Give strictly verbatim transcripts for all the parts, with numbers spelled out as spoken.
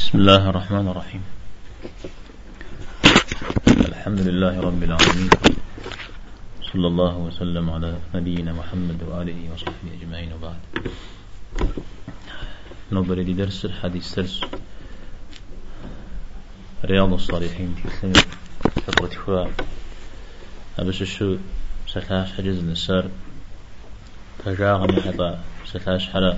بسم الله الرحمن الرحيم. الحمد لله رب العالمين، صلى الله وسلم على نبينا محمد وآله وصحبه أجمعين، وبعد. نبرة درس الحديث درس رياض الصالحين في سنة فقرة فواء أبس الشو ستلاش حجز النسار تجاغم حطا ستلاش حلا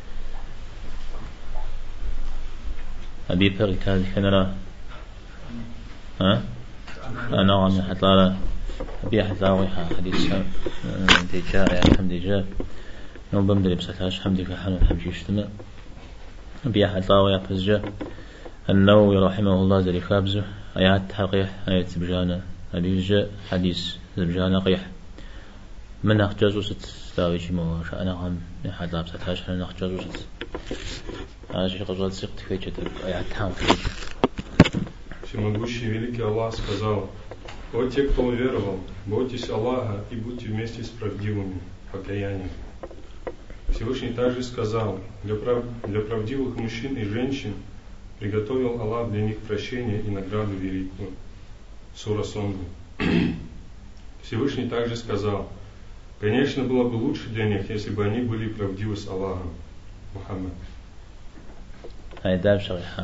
أبي فرق هذه كنرا ها أنا غام حطا أبي حطا ويها حديث ديجا يا حمد ديجا نوم بمدري بستلاش حمدي في حال الحمد يشتمع أبي حطا ويا فزجا النووي رحمه الله زي خابزه آيات تحقيح آيات بجانا أبي حديث بجانا قيح من أخجاز وست تاويش مو شأنا غام نحد لابسة تاشحنا نخجاز وست هذا قصاد سقط في جد آيات تام في Всемогущий великий Аллах сказал: «О те, кто уверовал, бойтесь Аллаха и будьте вместе с правдивыми покаянием». Всевышний также сказал: «Для, прав... для правдивых мужчин и женщин приготовил Аллах для них прощение и награду великую». Сура Сонга. Всевышний также сказал: «Конечно, было бы лучше для них, если бы они были правдивы с Аллахом». Мухаммад. هيداب شريحة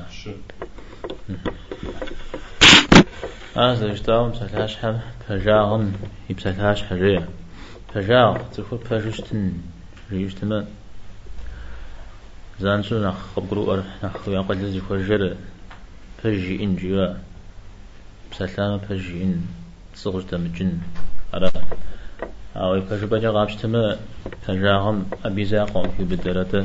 هذا يشتاهم بسلاش حم فجاهم يبسلاش حجية فجاغ تقول فجشتن ريشتما زانسو نخ قبرو نخ يقول لزي فجر فجي إن جوا بسلام فجي إن صغج دمجن على أو يفجر بجا غابشتما فجاهم أبي زاقهم في بدرته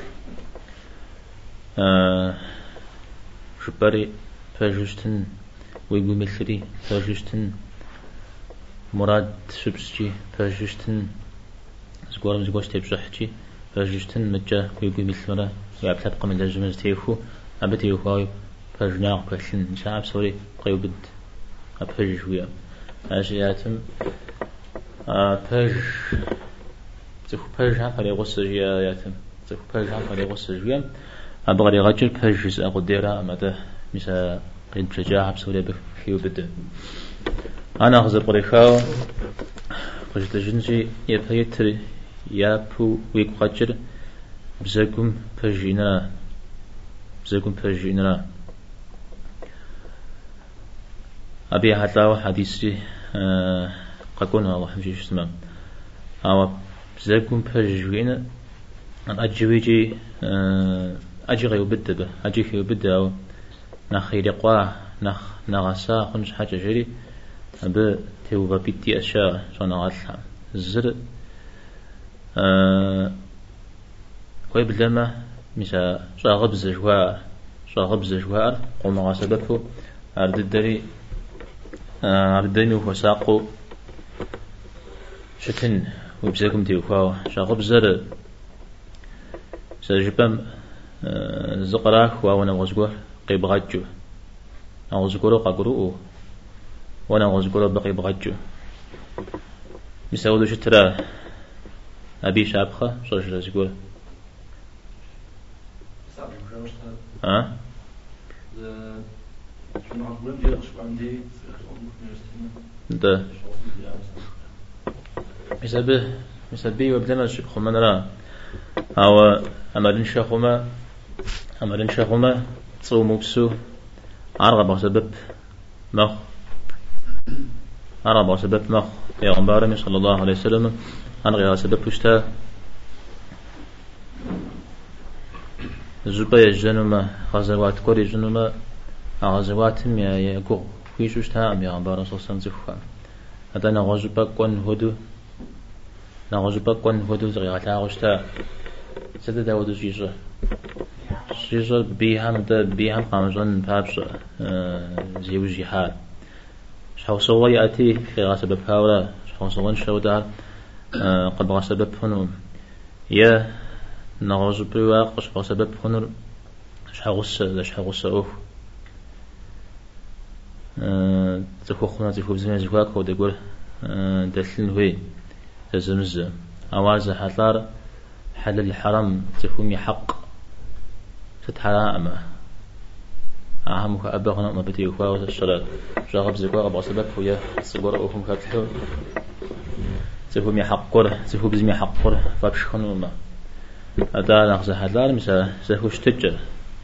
آه شبري فجشتن ويقول مثلي فجشتن مراد شبسجي فجشتن زقورم زقوش تبشحجي فجشتن مجا ويقول مثلنا ويعبتبقى من الجمز تيفو أبتيفو فجناق فشن شعب سوري قيوبد أبفجش ويا أشياتم آه فج تخو فج هم فريق السجيا ياتم تخو فج هم فريق السجيا أبغى يغجر فجز أقدره أمده مثل قيد بشجاعة بسوريا بخيو بده أنا أخذ بريخاو قلت جنجي يفيتر يابو ويقجر بزاكم فجينا بزاكم فجينا أبي حتلاو حديثي أه قاكونا الله حمشي تمام أو بزاكم فجينا أن أجويجي أه أجي غيو بده به أجي غيو بده أو نخ يرقوا نخ نغسا خنش حاجة جري ب تيوبا بيتي أشياء شون غالها الزر أه كوي بلما مثلا شاغب زجوا شاغب زجوا قوم غاسبته أرد الدري أرد الدري وفساقو شتن وبزاكم تيوكوا شاغب زر سجبم زقراك وانا غزقور قيب غجو غزقورو ققرؤو وانا غزقورو بقيب غجو مساودو شترا أبي شابخة شرش رزقور ها ده مسابه مسابي وبدنا شبخ من را أو أمرين شخوما أمرين شخوما تصوموا بسو عرب سبب مخ عرب سبب مخ پیغمبر صلى الله عليه وسلم أنغي سبب وشتا زبا الجنوما غزوات كوري جنوما غزوات ميا يقو فيش وشتا پیغمبر صلى الله عليه وسلم هذا نغزبا كون هدو نغزبا كون هدو زغياتا وشتا سيدا داود جيجا جيجا بيهم دا بيهم قامزون بابش زيو جيحال شحو سوا يأتي في غاسب بحاولا شحو سوا نشو دار قد غاسب بحنو يا نغز بواق شحو غاسب بحنو شحو غسا شحو غسا اوف تخو خنا تخو بزمين زواك ودي قول دلين هوي تزمز أوازة حطار حلال الحرام تفهمي حق تتحرام أهم كأبغنا ما بدي يخوا وتشرى جرب زكوا أبغى سبب ويا سجورة أوهم كاتحو زكوا مي حقور زكوا بزمي حقور فبشخنوا ما هذا نخز هذا مثلا زكوا شتجر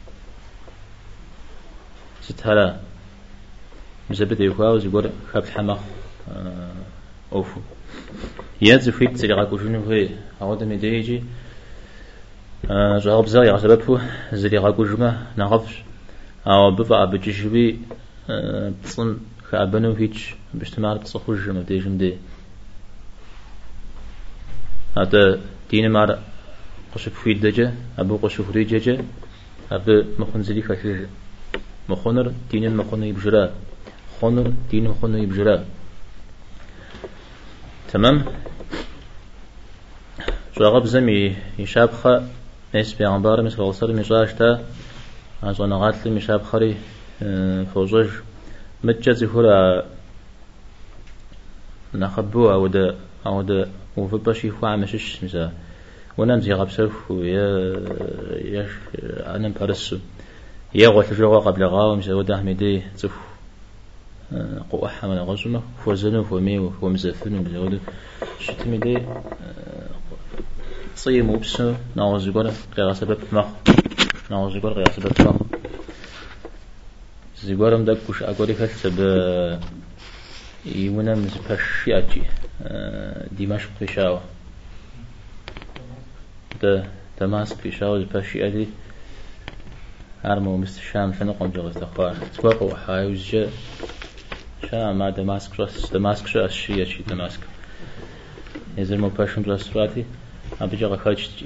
ستهلا مثلا بدي يخوا وزكوا خبز حماق أوفو يزفيت سرقة كوجنو هي هذا مديجي جرب زاي على سببه زرقة كوجمة نعرفش أو بفع بتجيبي تصن خابنو هيج باجتماع تصخوج ما بديش مدي هذا دين مار قشف في الدجا أبو قشف ريجا أبو مخن زري خشيج مخنر دين مخن يبجرا خنر دين مخن يبجرا تمام جرب زمي يشابخ اسبي عبارة مثل غصر مجاشتا عشان نقاتل مشاب خري فوجج متجز هورا نخبو أو ده أو ده وفبشي هو عمشش مثلا ونمزي غبسف ويا يش أنا برسو يا قلت جوا قبل غاو مثلا وده حميدي تف قوة حمل غزمة فوزنه فمي ومزفن مثلا وده شتميدي صيم وبسه ناوز يقول غير سبب مخ ناوز يقول غير سبب مخ زيقولم دكوش أقولي كسب يونا مزبشياتي دمشق في شاو ده دمشق في شاو زبشياتي هرمو مستشام شنقم جغز تخوار تبقوا حايوز شا ما دمشق رأس دمشق شا الشيء شي دمشق يزر مو باشم رأسراتي أبي جغا خاجتي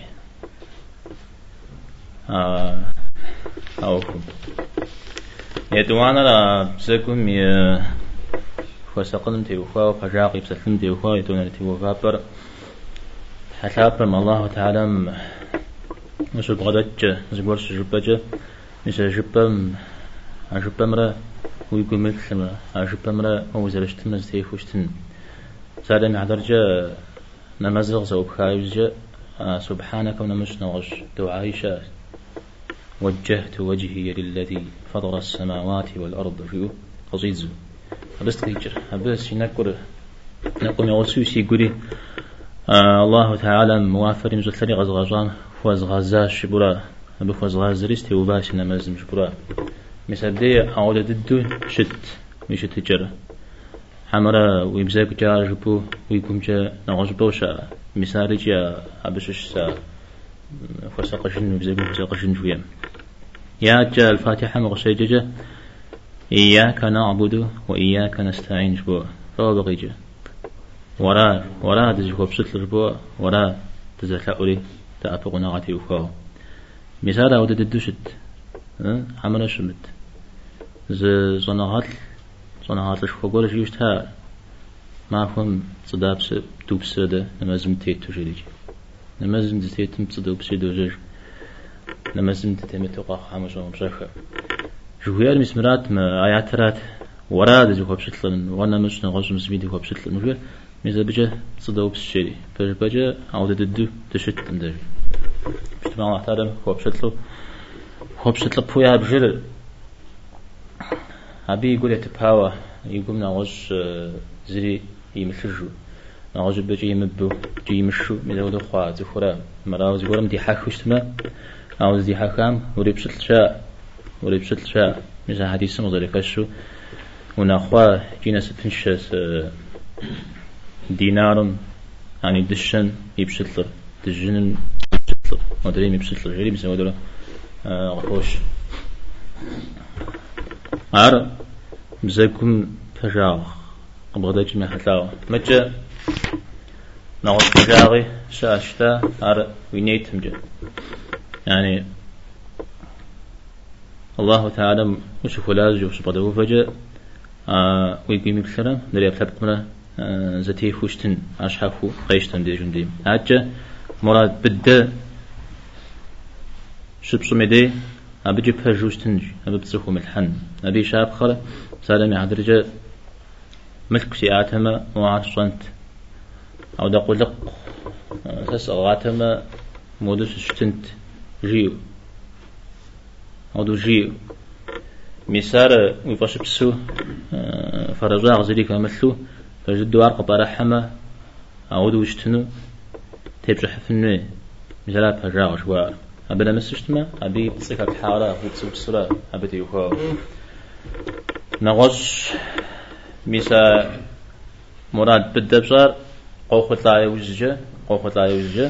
آه أوكم يدوانا لا بسكم ي فسقن تيوفا فجاقي بسلم تيوفا يدونا تيوفا بر حساب الله تعالى مش بغدج زغور جبجه مش جبم جبمرا ويقول مثل جبمرا هو زرشت مزتيف وشتن سالم عدرجه نمزغ زوب خايج سبحانك ونمش نوش دعائشة وجهت وجهي للذي فطر السماوات والأرض فيه قصيد بس تيجر بس نكر نقوم يوسوس يقولي آه الله تعالى موافر مزثري غزغزان فوز غزا شبرا بفوز غازريستي وباش نمزم شبرا مسبدي عودة ددو شت مش تجرى حمرا ويبزاك جار جبو ويقوم جا نغزبوشا مساري جا أبشش سا فسقشن ويبزاك فسقشن جويم يا جا الفاتحة مغشيجة إياك نعبد وإياك نستعين جبو فهو بقي جا ورا ورا دزيكو بسطل جبو ورا تزلأولي تأفق نغتي وفاو مسارا ودد الدوشت حمرا شمت ز زنغات صنعات الشفقور جيوشتها معهم صدابس دوبس ده نمازم تيتو جريج نمازم تيتم تصدوبس دوجر نمازم تتم توقع حمش ومشاخة جوهر مسمرات ما آياترات وراد جو بشتلن وانا مش نغش مسبيدي هو بشتلن مجبر ميزا بجا صدوبس شري فبجا عودة الدو تشت اندر اجتماع الله تعالى هو بشتلو هو بشتلو بويا بجر أبي يقول يتبهوا يقوم نعوش زري يمشجو نعوش بيجي يمبو جي يمشو ميزود خوا زخورا مراوز يقولم دي حاك وشتما عاوز دي حاكام وري بشتل شاء وري بشتل شاء ميزا حديث مضري كشو ونخوا جينا ستنشس دينارم يعني دشن يبشتلر دجنن يبشتلر مدري يبشتلر جري ميزا ودولا غفوش عار بزاكم فجاغ أبغى دجمة حتلاو متى نقول فجاغي شاشتا عار وينيت مجا يعني الله تعالى مش فلاج وش بدو فجأ آه ويقيم بكثرة دري أبتبقنا آه زتي فوشتن عشحافو قيشتن دي جندي عجة مراد بدأ شبص مدي أبي جيب فجوشتنج أبي بتصرخو ملحن أبي شاب خلا سالم يعدرجة ملك سياتما وعصنت أو دقو لق تسأل غاتما مودس شتنت جيو أو دو جيو مسار ويفاش بسو فرجاء غزلي كمثلو فجدوا عرق برحمة أعود وشتنو تبجح فنوي مثلا فرجاء شوار أبدا مسشتما أبي بتصيك الحارة وتصيب السرعة أبدي يخاو نغش مسا مراد بالدبشار قوخت لا يوجه قوخت لا يوجه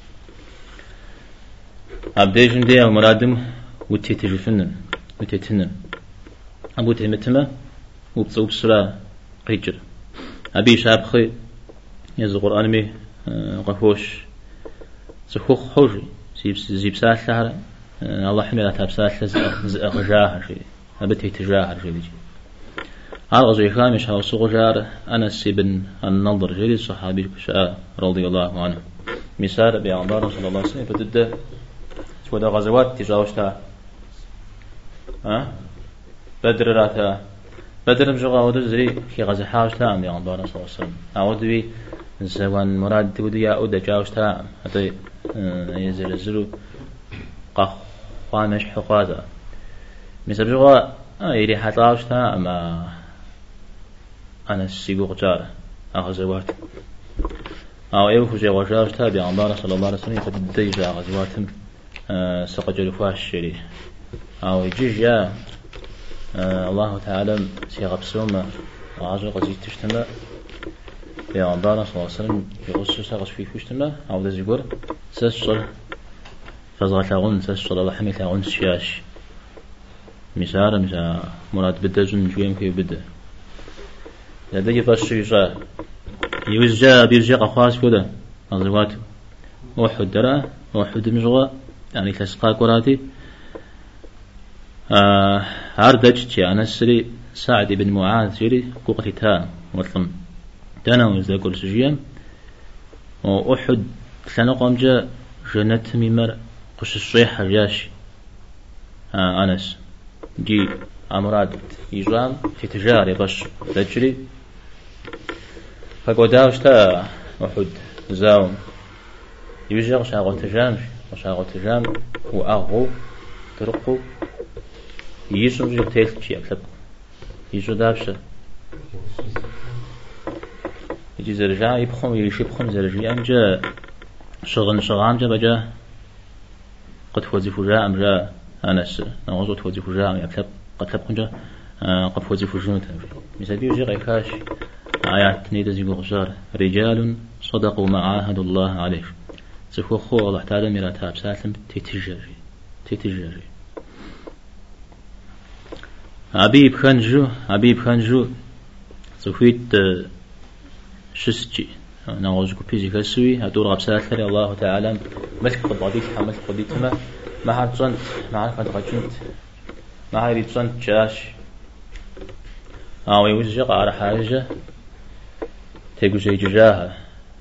أبديجن دي مرادم وتيتجي فنن وتيتنن أبو تهمتما وبتصوب السرعة قيجر أبي شابخي يز القرآن مي قفوش سخوخ حوجي زيب زيب سالة الله حمي لا تابسالة زجاهر شيء أبتي تجاهر شيء دي على زي خامش هو صغجار أنس بن النضر جري الصحابي كشاء رضي الله عنه مثال بيعمر صلى الله عليه وسلم فتد سودا غزوات تجاوشتا ها بدر راتا بدر مجرى ودزري في غزة حاوشتا أم بيعمر صلى الله عليه وسلم أعود بي زوان مراد ودي أود جاوشتا هذا يزل زلو قخ خامش حقادا مثل جوا يري حتاوشتا أما أنا السيقو جار أغزوات أو أيوه جا وجاوشتا بيعمر صلى الله عليه وسلم فتدي جا غزواتهم سقجل فاش شري أو يجي جا الله تعالى سيغبسوما وعجل قزيت تشتمه بيعمر صلى الله عليه وسلم يغسل ساقش فيه فشتمه أو ذا زيقور سسر فزغت لغن سسر الله حميت لغن سياش مسار مسا مراد بدأ جن جويم كي بدأ هذا يفاش يجا يوزجا بيرجع قخاص كده أغزوات واحد درا واحد مجوا يعني تسقى قراتي آه عردج أنا سري سعد بن معاذ سري قوقتها وطلم دنا وزا كل سجيم وأحد سنة قامجا جنة ميمر قش الصيحة جاش آه أنس جي أمراد يجرام في تجاري باش تجري فقداوشتا أحد زاوم يجي غشاغو تجام غشاغو تجام وأغو ترقو يجو جو تيل شيء أكتب يجو دابشة يجي زرجع يبخم يشي بخم زرجي أمجا شغل شغام جا بجا قد وظيف جاء أمجا أنس نغزو وظيف جاء يكتب قد تبقى قد وظيف جنوت مثل بيجي غيكاش آيات نيدا زيقو غشار رجال صدقوا ما عاهدوا الله عليه سخو خو الله تعالى ميراتها بسالم تيتجري تيتجري عبيب خنجو عبيب خنجو سخويت شسجي نغوزكو بيزي كسوي هدور غبسالة الله تعالى ملك قضيت حملت قضيت ما ما حرصنت ما عرفت غجنت ما عرفت جاش أو يوزج على حاجة تيجو زي جاها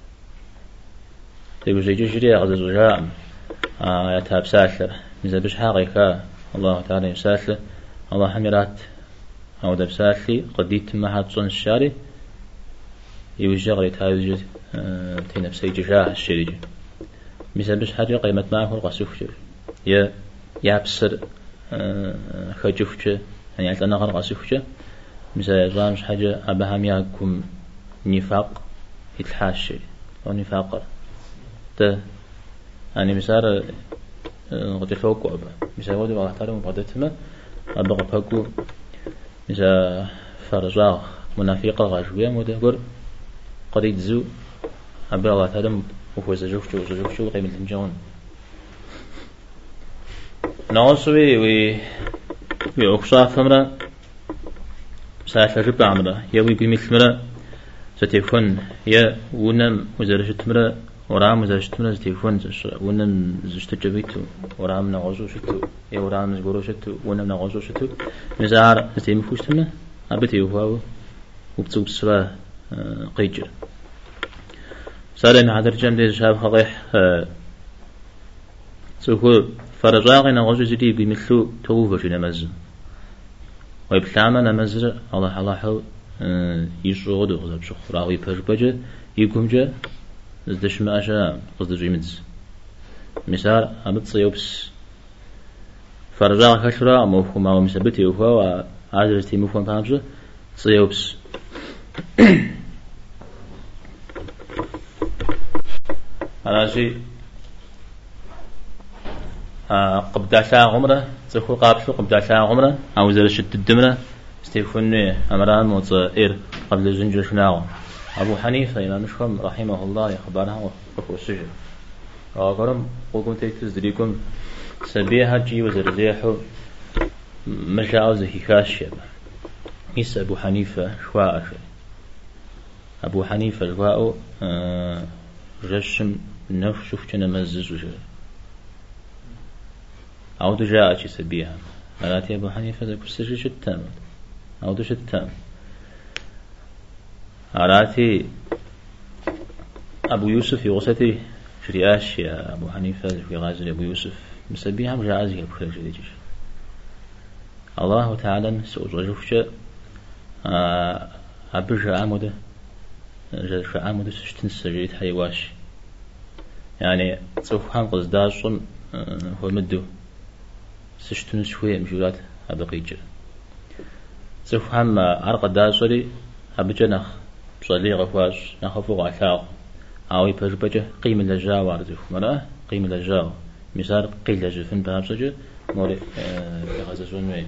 تيجو زي جري غزة جام آه يتاب ساتلة إذا بش حقيقة الله تعالى يساتلة الله حميرات أو دب ساتلي قديت ما حرصن الشاري يوزج غري تايوزج آه تنفسي جاها الشريج مثل بش حاجة قيمة معه القصوف يا يابسر آه خجوفجة يعني أنا غير قصوفجة مثل جامش حاجة أبهم ياكم نفاق يتحاشي أو نفاق ده يعني مثال قد يفوق أبا مثال ودي الله تعالى مبادتهما أبغى فوقه مثال فرجاء منافقة غاشوية مدهور قد يتزو أبغى الله تعالى وهو زجوفشو زجوفشو قيمة الجون نعصوي وي ويأخشاف همرا ساعة الربع عمرا يوي بمثل مرا ستيفون يا ونم وزرشت مرا ورام وزرشت مرا ستيفون ونم زشت جبيتو ورام نغزو شتو يا ورام نزغرو شتو ونم نغزو شتو مزار ستيمفوش تما أبتي وهاو وبتصوب السرا قيجر سالم عدر جمد شاب خضيح سوكو فرجاغي نغزو زدي بمثلو توفش نمز ويبلعنا نمزر الله الله حو يشغل ولا بشخ راوي بربجة يقوم جا زدش ما أشا قصد جيمز مثال أبد صيوبس فرجع كشرا مفهوم أو مثبتي وهو عاجزتي مفهوم فهمش صيوبس على شيء قبل ساعة عمره تخو قابل قبل ساعة عمره أو زر شد الدمرة استيفني أمران مصير قبل زنجر شناغ أبو حنيفة إمام مشكم رحمه الله يخبرها وفقه السجن وقرم وقم تيتزدريكم سبيها جي وزر زيحو مشاعر زي كاشية ميس أبو حنيفة شواء أبو حنيفة شواء أه رشم نفس شوف كنا مزز وجه أو دجاء شي سبيها ملاتي أبو حنيفة ذا كسر شتام أو دش التام علاتي أبو يوسف يغسطي شرياش يا أبو حنيفة في غازل أبو يوسف مسبيها مجازي بخير جديد الله تعالى سؤال رجوفش أبرج عمده جرش عمده سشتن سجيت حيواش يعني صفحان قصداشون هو مدو سشتن شوية مجولات أبقيجر صفحان عرق داشري أبجنخ بصلي غفاش نخفو عثاق أو يبربجه قيمة لجاو عرضه مرأة قيمة لجاو مثال قيل لجفن بهابسجه موري بغززون وين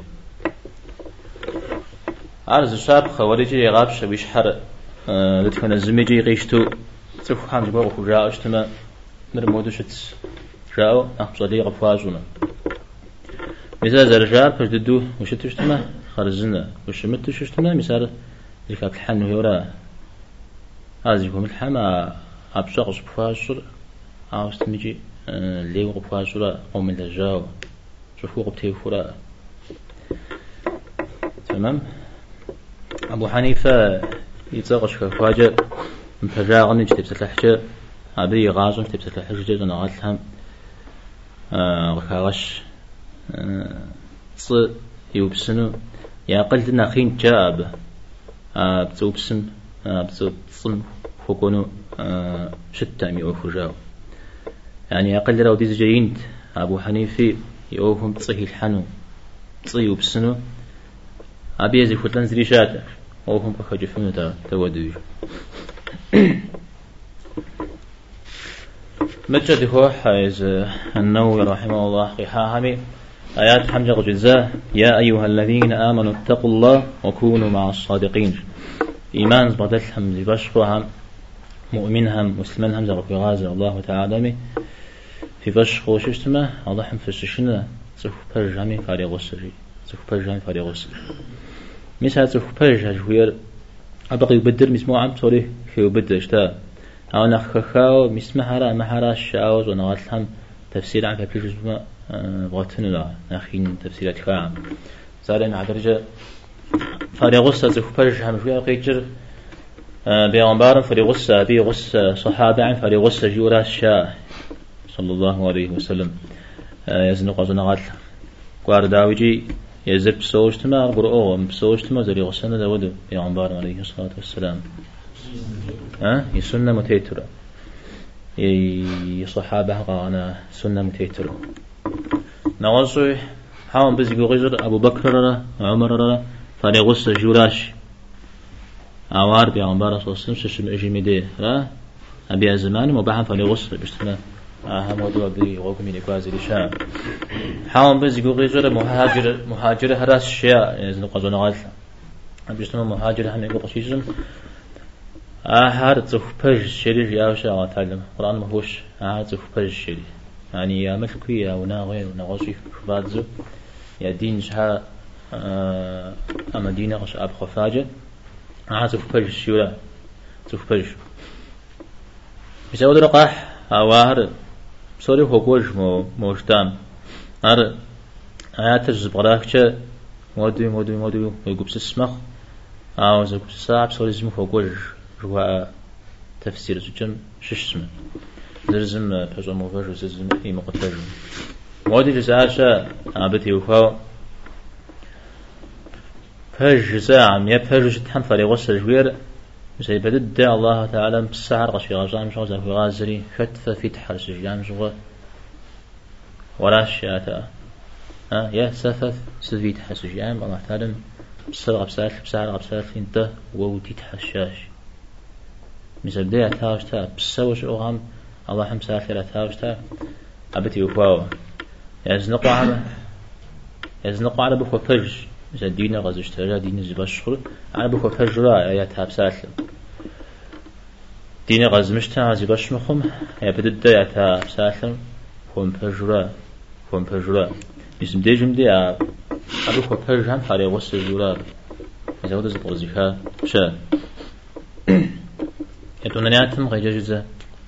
عرض الشاب خوارجي يغابش بيشحر لتكون الزميجي غيشتو صفحان جبوغ خجاء اشتما مرمودو شتس جاو أخبصلي غفاشونا مثال زرجار فجددو وشتو اشتما خرزنا وشمتو شتما مثال ذيك الحن ويورا هذا يكون الحما أبشغش بفاشر أو استميجي ليه غفاشرا قوم اللجاو شوفوا غبتيفورا تمام. أبو حنيفة يتزغش كفاجة مفجاغني جتب ستلحجة أبي غازم جتب ستلحجة جدا نغاتلهم غكاغش ص يوبسنو يا قلت نخين جاب بتوبسن بتصم فكونو شتى مئو فجاو يعني أقل لو ديز جاينت أبو حنيفة يوهم تصيه الحنو تصيه بسنو أبي يزي فتلان زريشات وهم بخجفنو تا تودوج مجد هو حيز النووي رحمه الله قحاهمي آيات حمجة جزاه يا أيها الذين آمنوا اتقوا الله وكونوا مع الصادقين إيمان بدلهم لبشرهم مؤمنهم مسلمهم زغف غازل الله تعالى في بشر وشتمه الله في السشنة سوف برجامي فارغ السجي سوف برجامي فارغ السجي مثلا سوف برجع جوير أبقي يبدر مسموعا بصوري في يبدر اشتاء أو نخخاو مسمحرا محرا الشعوز ونغاتلهم تفسير عن كبير جزمة بغتنو لا ناخين تفسيرات كعام زالين عدرجة فارغ السجي سوف برجع مجوير قيجر بيغمبار فريغس بيغس صحابة عن فريغس جورا الشاء صلى الله عليه وسلم يزنق أزنغات قارداوجي يزب بسوجتما قرؤوا بسوجتما زري غسنا داود بيغمبار عليه الصلاة والسلام ها يسنة متيترة يصحابة قانا سنة متيترة نوصي حاول بزي غجر أبو بكر عمر فريغس جوراش أوار بيغمبار صلى الله عليه وسلم ششم أجمده لا أبي الزمان مباحا فليغسل بيشتنا أهم موضوع بي غوكم من إقوازي لشام حاول بس يقول غير مهاجر مهاجر هراس الشياء يعني قزونا غالثة بيشتنا مهاجر هم يقول قشيشم أهار تفبج شريف يا وشاء تعلم القرآن مهوش أهار تفبج شريف يعني يا ملكي يا وناغي ونغوشي فبادزو يا دين شها أما دين غش أب خفاجة أهار تفبج شيولا تفبج يسود رقاح أوار سوري هوكوش مو موشتام أر آيات الزبراكشة مودي مودي مودي ويقبس اسمخ أو زقبس صعب سوري زم هوكوش جوا تفسير زوجم شش اسمه زرزم بزوم وفاج وزرزم في مقتل مودي جزاشة عبتي وفاو فاج جزاع مية فاج جتهم فريغوس الجوير زي بدد الله تعالى بالسعر غشي غزام شو زرف غازري فتفة في تحرس جام شغل ولا شياتا ها يا سفث سفيت حسوش يعني الله تعالى بسرعة بسال بسرعة بسال انت وودي تحشاش مثل بدي أتاوشتا بسوش أوهم الله هم سافر أتاوشتا أبتي وفاو يزنقوا على يزنقوا على بخو فج مثل دينا غزشترا دينا زباشخر على بخو فج را يا تاب سالم دينا غزمشتا زباشمخم يا بدد يا تاب سالم خم فجرا خم فجرا اسم دي جمدي أبو خو فج هم حالي وصل جرا إذا ودز بوزيها شا يتوننياتم غير جزء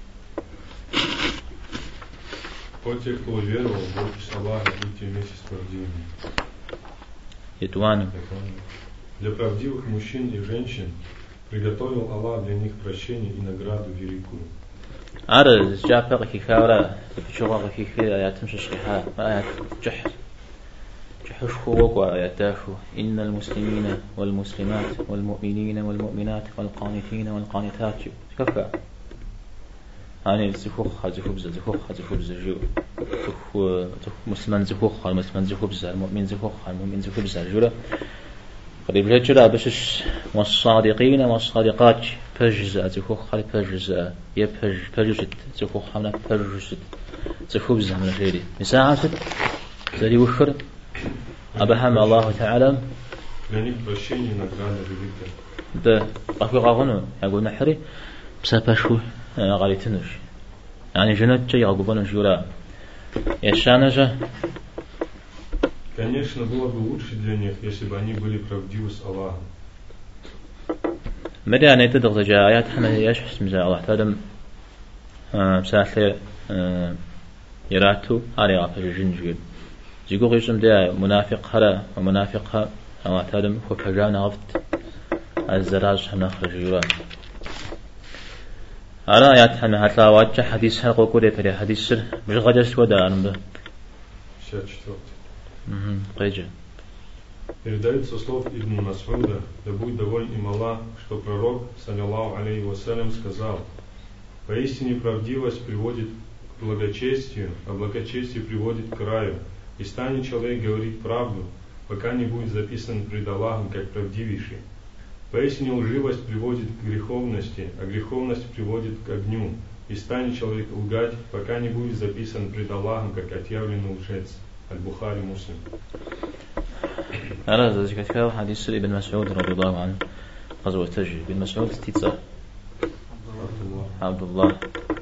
Вот те, кто уверовал, бойтесь Аллаха, будьте вместе с правдивыми. يتوانم. Для правдивых мужчин и женщин приготовил Аллах для них прощение и награду великую. أرى جابر كي خاورا بشوغا كي خي آياتم ششكها آيات جحر جحر خوك وآياتاشو إن المسلمين والمسلمات والمؤمنين والمؤمنات والقانتين والقانتات كفا هاني زخوخ زخوبز زخوخ زخوبز جو زخو مسلمان زخوخ المسلمان زخوبز المؤمن زخوخ المؤمن زخوبز جورا قريب جرا بشش والصادقين والصادقات فجز زخوخ خالي فجز يفج فجزت زخوخ حمنا فجزت زخوبز من غيري مساعة زري وخر أبهم الله تعالى لأنك прощение награда великая. ده قفي قاغنو يقول نحري بسابشو غاليتنش يعني جنات جاي عقبان جورا يشانجا. Конечно, было бы лучше для них, если бы они были правдивы с Аллахом. مدى أن يتدغ جاءات حمد يشحس مزا الله تعالى مساحة يراتو على عفش الجنجيل جيقو غيشم ده منافق هلا ومنافق الله تعالى وفجانا غفت الزراج حمنا خرجيرا أنا آيات حمنا هتلا واجه حديث حلق وقودة فري حديث سر مش غجش ودا أنم ده шестьдесят четвёртый. قيجة. Передается слов Ибн Мас'уда, да будет доволен им Аллах, что пророк, саллиллаху алейхи вассалям, сказал: поистине правдивость приводит к благочестию, а благочестие приводит к раю, и станет человек говорить правду, пока не будет записан пред Аллахом как правдивейший. Поистине лживость приводит к греховности, а греховность приводит к огню, и станет человек лгать, пока не будет записан пред Аллахом как отъявленный лжец. البخاري مسلم. أنا ذلك كذا حديث ابن مسعود رضي الله عنه غزوة تجري ابن مسعود استيتصى عبد الله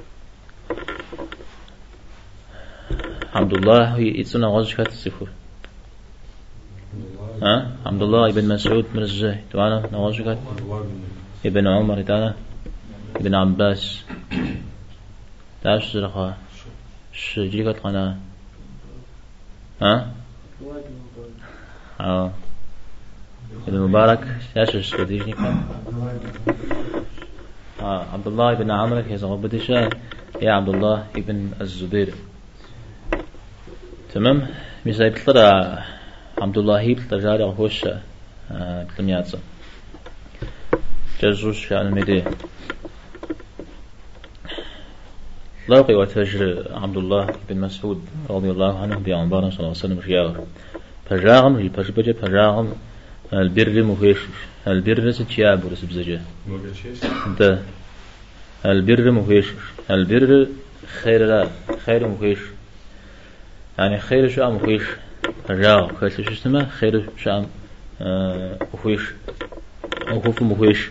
عبد الله يتصنع غزوة كاتسفور ها عبد الله ابن مسعود من الزاهي توانا نغزوة ابن عمر تانا ابن عباس تعرف زرقا شجريكة قناة ها اه ابن مبارك ياشش بديجني كان اه عبد الله بن عمرو كيز غبدشا يا عبد الله ابن الزبير تمام مثلا بتطلع عبد الله بتجاري هوش اه تلمياتsa جزوش عن المدي لاقي وتجر عبد الله بن مسعود رضي الله عنه بأنبار صلى الله عليه وسلم رياض فجاهم هي فجبجة فجاهم البر مفيش البر ستياب ورس بزجة ده البر مفيش البر خير لا خير مفيش يعني خير شو مفيش فجاهم خير شو اسمه خير شو مفيش أو خوف مفيش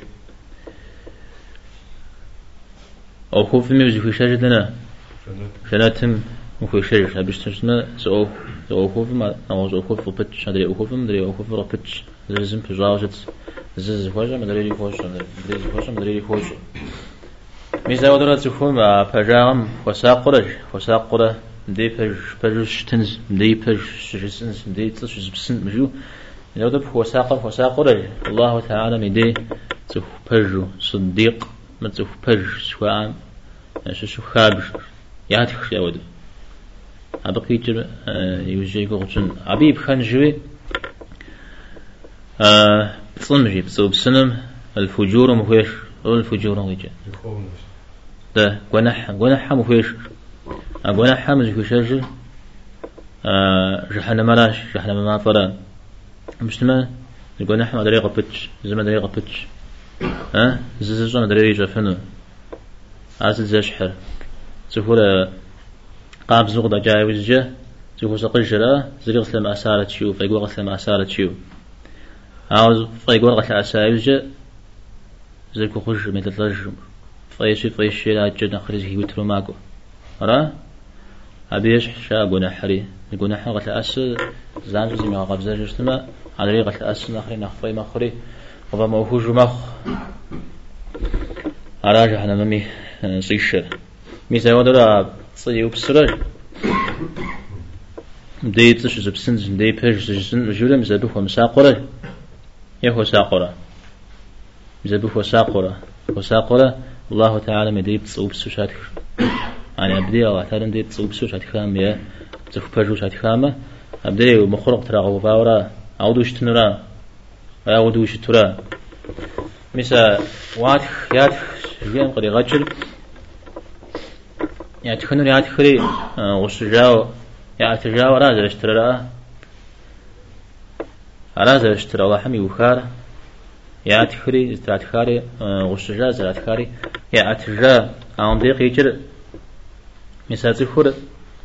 أو خوف ميوزي في شجرة لنا شناتم وفي شجرة بيشتغلنا سو سو خوف ما نواز أو خوف ربتش هذا أو خوف مدري أو خوف ربتش لازم في جاوزت زز خوجة مدري خوجة مدري خوجة مدري خوجة ميزة ودرات سخون مع فجام وساقرج وساقرة مدي فج فجش تنز مدي فج شجسنز مدي تلش بسن مجو لو دب وساقر وساقرج الله تعالى مدي سخ فجو صديق متسخ فج سواء شو شو خابش ياتخ يا ود أبقي يجر يوجي قرطن عبيب خان جوي بتصنجي بتصوب بسنم الفجور مفيش أو الفجور ويجي ده جناح جناح مفيش جناح مش في شجر جحنا ملاش جحنا ما فلا مسلمة يقول نحن ما دري قبتش زي ما دري قبتش ها زي ما دري جفنه عزل زشحر تقول قام زغدا جاي وجه تقول سقجرة زي غسل ما أسالت شيو فيقول غسل ما أسالت شيو عاوز فيقول غسل أسالت وجه زي كوخج مثل رجم فيشي فيشي لا جد نخرج يوترو ماكو را أبيش شاقونا حري يقول نحن غسل أسل زانج زي ما قبض جشتما على ريق الأسن أخري نخفي مخري وما موفوج مخ أراجع أنا ممي صيشر ميزة ودرا صيو بسرج دي تش زبسن دي بيج زبسن جولا مزبوح ومساقرة يهو ساقرة مزبوح وساقرة وساقرة الله تعالى مدي بتصوب بسوشات يعني أبدي الله تعالى مدي بتصوب بسوشات خامية تخ بيجو شات خامة أبدي ومخرق ترى غوفاورا عودوش تنورا عودوش ترى مثلا واحد يات جيان قري غجل يعني تكنون يات خري وسجاو يات جاو رازل اشترى رازل اشترى الله حمي وخار يات خري استرات خاري وسجا زرات خاري يات جا عم دقيق يجر مثلا تخور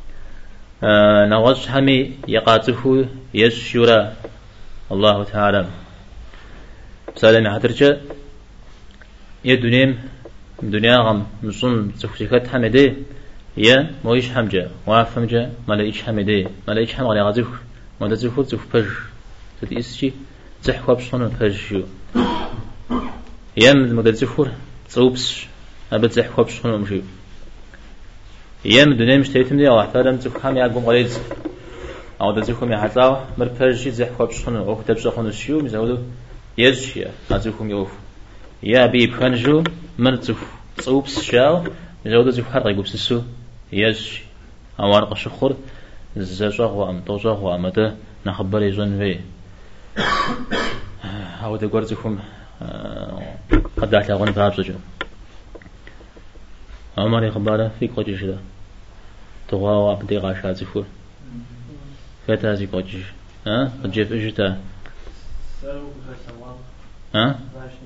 نواز حمي يقاطفه يسشورا الله تعالى مثلا حضرتك يدنيم دنيا غم نصن تفسيرات حمدي يا مويش حمجة وافمجة ملايش حمدي ملايش حم على غزوف ما تزوف تزوف بج تديسشي تحوى بصون بجيو يم مدزوفور تصوبس أبد تحوى بصون مجيو يم دنيا مش تيتم دي الله تعالى تزوف حم يعقوم غليز أو تزوفهم يحطاو مر بجي تحوى بصون أو تبصون الشيو مزودو يزشيا أزوفهم يوف يا بي بخنجو مرتف صوبس شاو مزودو زوف حرق يقوبس السو يزش أوارق شخور زجاغ وأم طوجاغ وأمده نخبر يجون في هاو تقول زوفهم قد دعت أغنى فابزجو عمر يخبره في قجيش ده تغاوى بدي غاشا زفور فتا زي قجيش ها قجيف إجتا ها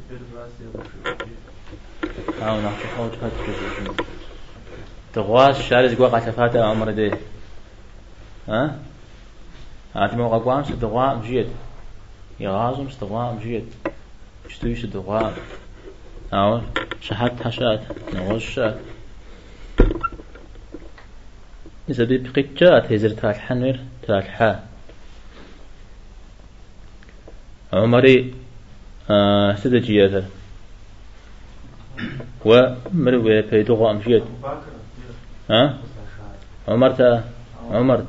هاو نحكي حوج هات كذا تغواش شارز جوا قتفاته عمر ده ها هاتي موقع قوام ستغوا مجيد يغازم ستغوا مجيد شتوي ستغوا هاو شحات حشات نغوش شات إذا بيبقيت جات هزر تاع الحنور تاع الحا عمري آه سدجيته ومروي بيدوغ أمشيت ها عمرت عمرت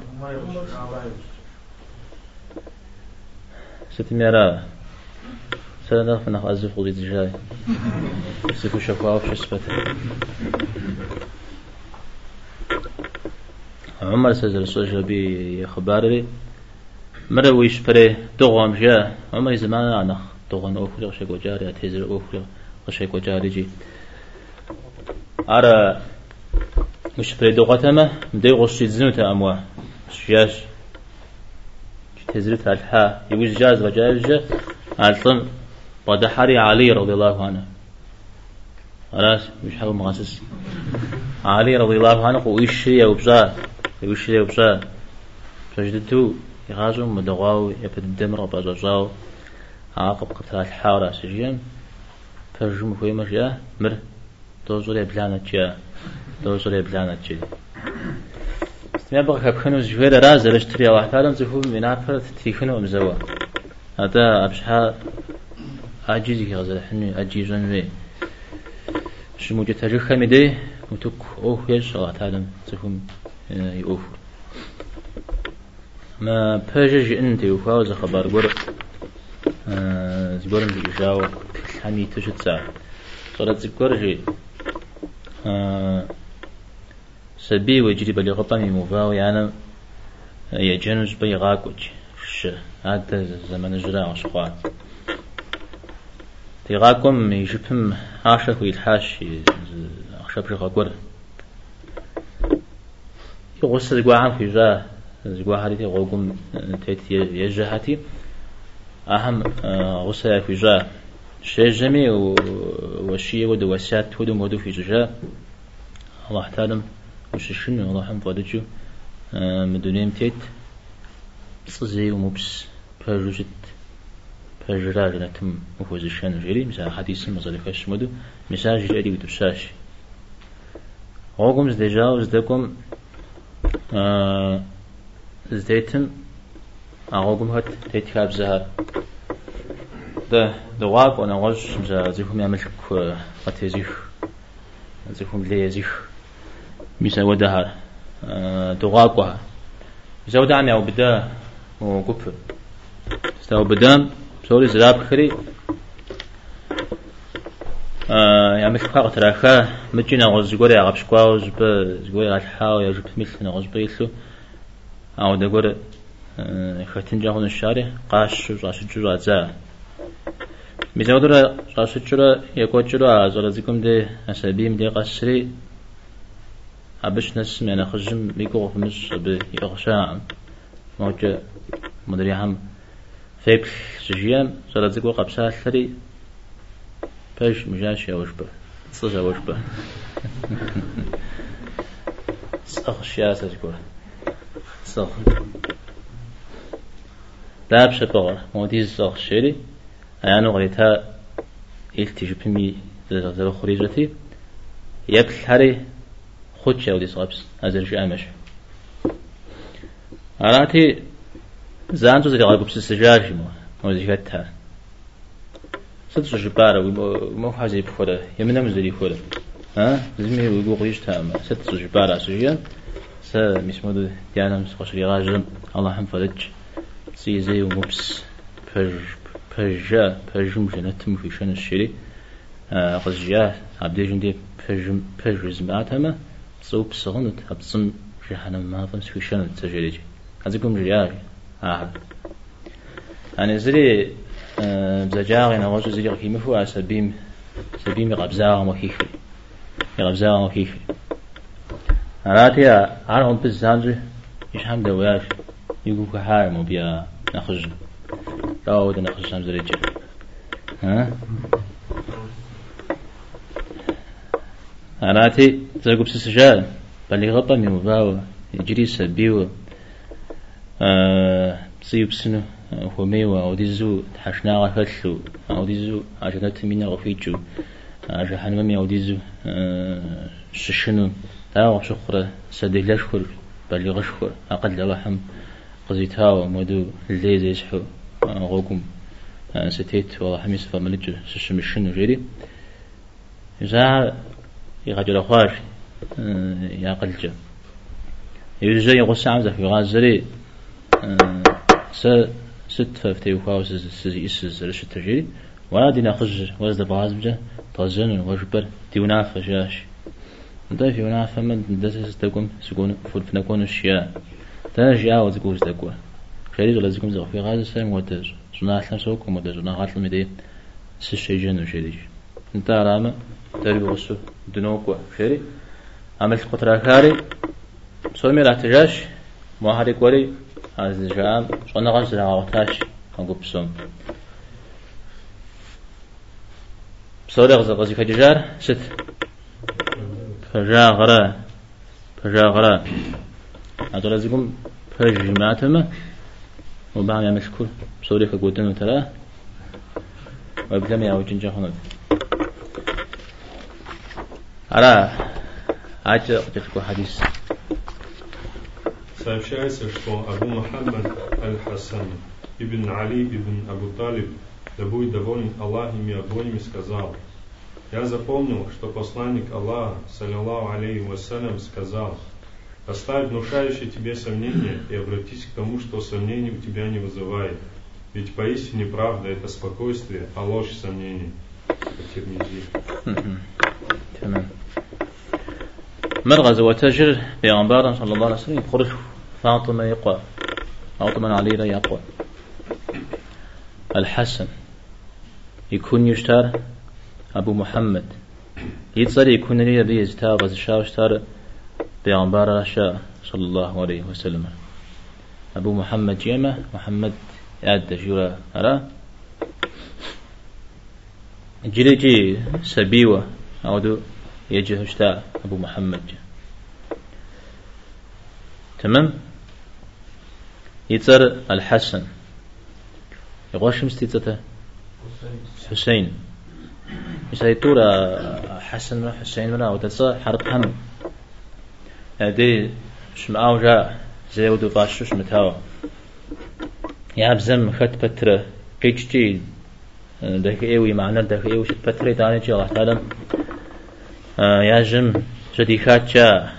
ستميرا سنة فنخ أزف قضيت جاي سيكو شفاء وش سبته عمر سجل السوشيال بي خباري مروي شبره دوغ أمشيا عمر زمان أنا دوغن أوفر غشيك وجاري أتهزر أوفر غشيك وجاري جي أرى مش بري دوغتما مدي غشي زنوتا أموا شياش تهزرت الحا يوجد جاز وجاز ألطم بدحري علي رضي الله عنه خلاص مش حاول مغاسس علي رضي الله عنه ويشري وبزار ويشري وبزار فجدتو يغازو مدغاو يبد الدمر بازوزاو عاقب قتل الحارة سجين فرجم في مشيا مر توزولي بلانت جا توزولي بلانت جا استمع بقى كبخنو زفير راز رشتريا واحتالم زفو من عفرة تيخنو مزوا هذا أبشحا أجيزي غزل حنو أجيزون في شمو جتاجي خميدي متوك أوه يش الله تعالم زفو يأوفر ما بهجج أنت وفاوز خبر قرب زبورن بيجاو حمي تجد ساعة صارت زكورجي سبي ويجري بلغطني مفاوي أنا يجنوز بيغاكوج ش هذا زمن الجراع شقات تيغاكم يجبهم عاشق ويلحاش أخشب شقاقور يغسل قوام في جاه زقوا حديثي غوكم تيت يجهتي أهم غسلا في جاء شيء جميع وشيء ودو وسات ودو مودو في جاء الله تعلم وش شنو الله هم فادجو مدونيم تيت صزي ومبس بجوجت بجراج نتم وفوزشان جري مثلا حديث مزالفاش مودو مساج جري وتبساش غوكم زدجاو زدكم زديتم أغوكم هات تيت كاب زهر ده دواق وأنا غش مزا زيهم يعمل كو قتيزيف زيهم ليه زيف ميسا ودهر دواق وها ميسا ودعني أو بدا وقف استو بدام سوري زراب خري يعمل كو قتراخا مجينا غز زقوري عقب شكواو زب زقوري غالحاو يجب مثلنا غز بيلو أو دقور ختن جاهون الشارع قاش راس جرا زا ميزودرا راس جرا يكوجرا زلازيكم دي أسابيم دي قصري أبش ناس من خجم بيكو مش بيغشام موجة مدري هم فيك سجيام زلازيكو قبسات ثري باش مجاش يا وجبه صجا وجبه صخ شياسة تقول صخ داب شبار موديز صخ شري أنا غريتها إلتي جبمي زر خريجتي يكل هري خدش أودي صابس هذا الشيء أمش أراتي زانتو زي غاقب سجاج مو موزيكتها ستة جبارة ومو حاجة بفورة يمنا مزري فورة ها زمي ويقول قريش تام ستة جبارة سجيان س مسمود ديانا مسخشري راجل الله هم فرج سي زي ومبس فج فجا فجم جنتم في شن الشري قزجاه عبدي جندي فجم فجز معتما صوب صغنت أبصم جهنم ما فنس في شن التجريج هذيكم رياج آه أنا زري بزجاغ أنا وجه زري قيمة هو سبيم سبيم قبزاغ مخيف قبزاغ مخيف أراتي عارهم بالزانج إيش هم دواش يقول كهاي مو بيا نخرج لا ود نخرج هم زريجة ها أراتي زرقوا بسجال بل يغطى من مباوة يجري سبيو آه سيب سنو وميوا أو ديزو تحشنا غفلو أو ديزو عجلت منا غفيجو عجل حنمي أو ديزو آه ششنو تاو شخرة سديل شخر بل يغشخر أقل لهم قزيتها مودو الليل يسحو غوكم ستيت والله حميس فملج ششمشنو جري إذا يغجل خواش يعقل جا يجي يغص عمزة في غازري س ست ففتي وخاوس سزي إسز رش التجري ولا دينا خجر وزد بعازبجة طزن وجبر ديوناف جاش نضيف يوناف من دسس تقوم سكون فول فنكون الشياء تنجيا وتقول تقول خير ولا زكم زغ في غاز سام ودج جنا حلم سوكم ودج جنا غاتل مدي سشي جن وشيدي انت رامه تربي وسو دنوكو خيري عملت قطرة كاري سومي راتجاش ما هاري كوري هذا الجام شلون غنزل عوتاش هنقول بسوم بسوري غزل غزي فجار ست فجا غرا فجا غرا هذا لازم فج جماعتهم وبعد يعمل شكر بسوري كقولتن وترى وبلم يا وجنجا هنا أرى عاجل قلت حديث. Сообщается, что Абу Мухаммад аль-Хасан ибн Али ибн Абу Талиб, да будет доволен Аллах ими обоими, сказал: я запомнил, что посланник Аллаха, саллиллаху алейхи вассалям, сказал: оставь внушающие тебе сомнения и обратись к тому, что сомнений у тебя не вызывает. Ведь поистине правда — это спокойствие, а ложь — сомнение. تمام. مرغز وتجر بيغمبارا صلى الله عليه وسلم يخرج فاطمة يقوى فاطمة علي لا يقوى الحسن يكون يشتار أبو محمد يتصل يكون لي بيزتار غز الشاو اشتار بيغمبارا رشاء صلى الله عليه وسلم أبو محمد جيمة محمد عاد جورا أرى جري جي سبيوة أودو يجي هشتا أبو محمد جي. تمام. يتر الحسن يقول شمس تيتته حسين يسيطور حسن من حسين من أو تتص حرق هم هذه شمعة وجاء زي ودو باشوش متاو يا بزم خد بتر قيتشي ده إيوي معنى ده إيوي شت بتر داني جي الله تعالى يا جم جدي خاتشا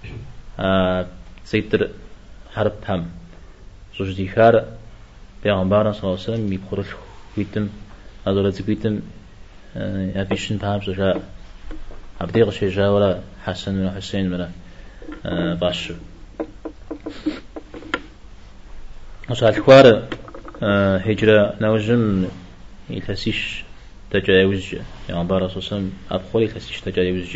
سيطر حرب هم جدي خار بيغمبارنا صلى الله عليه وسلم يبخرج ويتم أزول زكويتم يفيشن بهم سجاء عبديق شجاع ولا حسن ولا حسين ولا باشر وصل خوار هجرة نوجم يتسيش تجاوز يعني بارا صوصم أبخول يتسيش تجاوز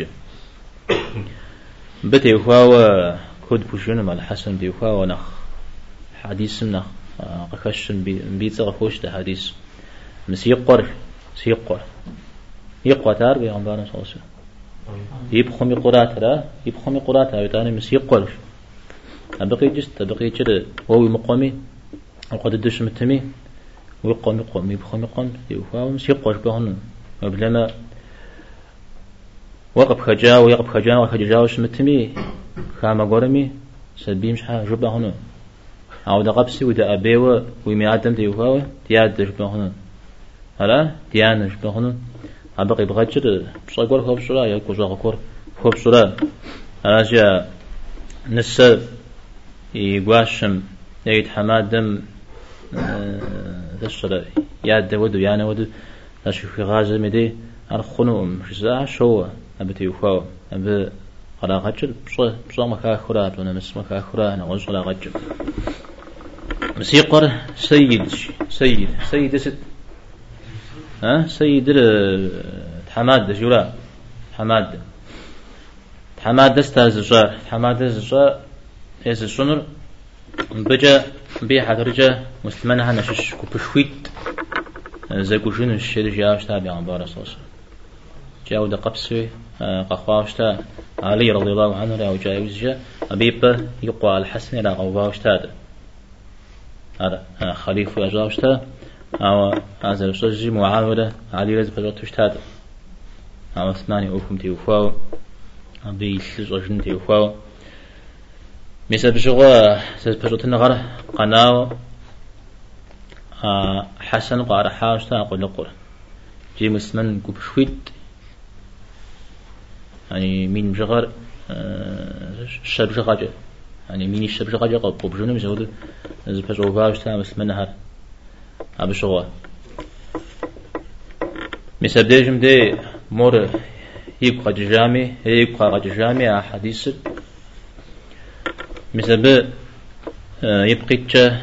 بتي هو كود بوجون مع الحسن بي هو نخ حديث نخ قكشن بيت غفوش ده حديث مسيقر سيقر يقوتار بي عمبانا صوصم يبخم يقرات را يبخم يقرات را يتاني مسيقر أبقي جست أبقي كده هو مقامي وقد الدش متمي ويقوم يقوم يبخم يقوم يوفا مسيقر بهن وبلما وقف خجا ويقف خجا وخجا وش متمي خام قرمي سبيمش حا جبه هنا أو دقبسي ودا أبيوه ويميادم ديوفا تياد جبه هنا هلا تيان جبه هنا أبقي بغجر بصقور خوب شرا يا كوزا غكور خوب شرا هذا نسر يقاشم يد حمادم تشرا ياد ودو يانا ودو أشوف غازة مدي أرخنوم شزاع شو أبتي يوفاو أب على غجر بص بص مكا خرات وأنا مس مكا خرات أنا غز على غجر مسيقر سيد سيد سيد ست ها سيد حماد جورا حماد حماد استاذ جار حماد الزجار إيش الشنر بجا بيح درجة مسلمان هنشش كبشويت زي كوجين الشيء جاوش تابع عن بارس وصل جاود قبسي قخواوش تا علي رضي الله عنه لا وجاوز جا أبيب يقوى الحسن لا قواوش تا هذا خليفة جاوش تا أو هذا الشجع معاولة علي رضي الله عنه تا أو ثمانية أوفم تيوفاو أبي سجن تيوفاو مثل بشغل سبجت النغر قناو حسن قار حاش تاقول لقر جي مسمن كبشويت يعني مين بشغر الشاب شغاجة يعني مين الشاب شغاجة قب بجنة مثل سبجت وفاش تا مسمن هر أبشغل مثل ديجم دي مور يبقى جامي يبقى جامي حديث مثل يبقى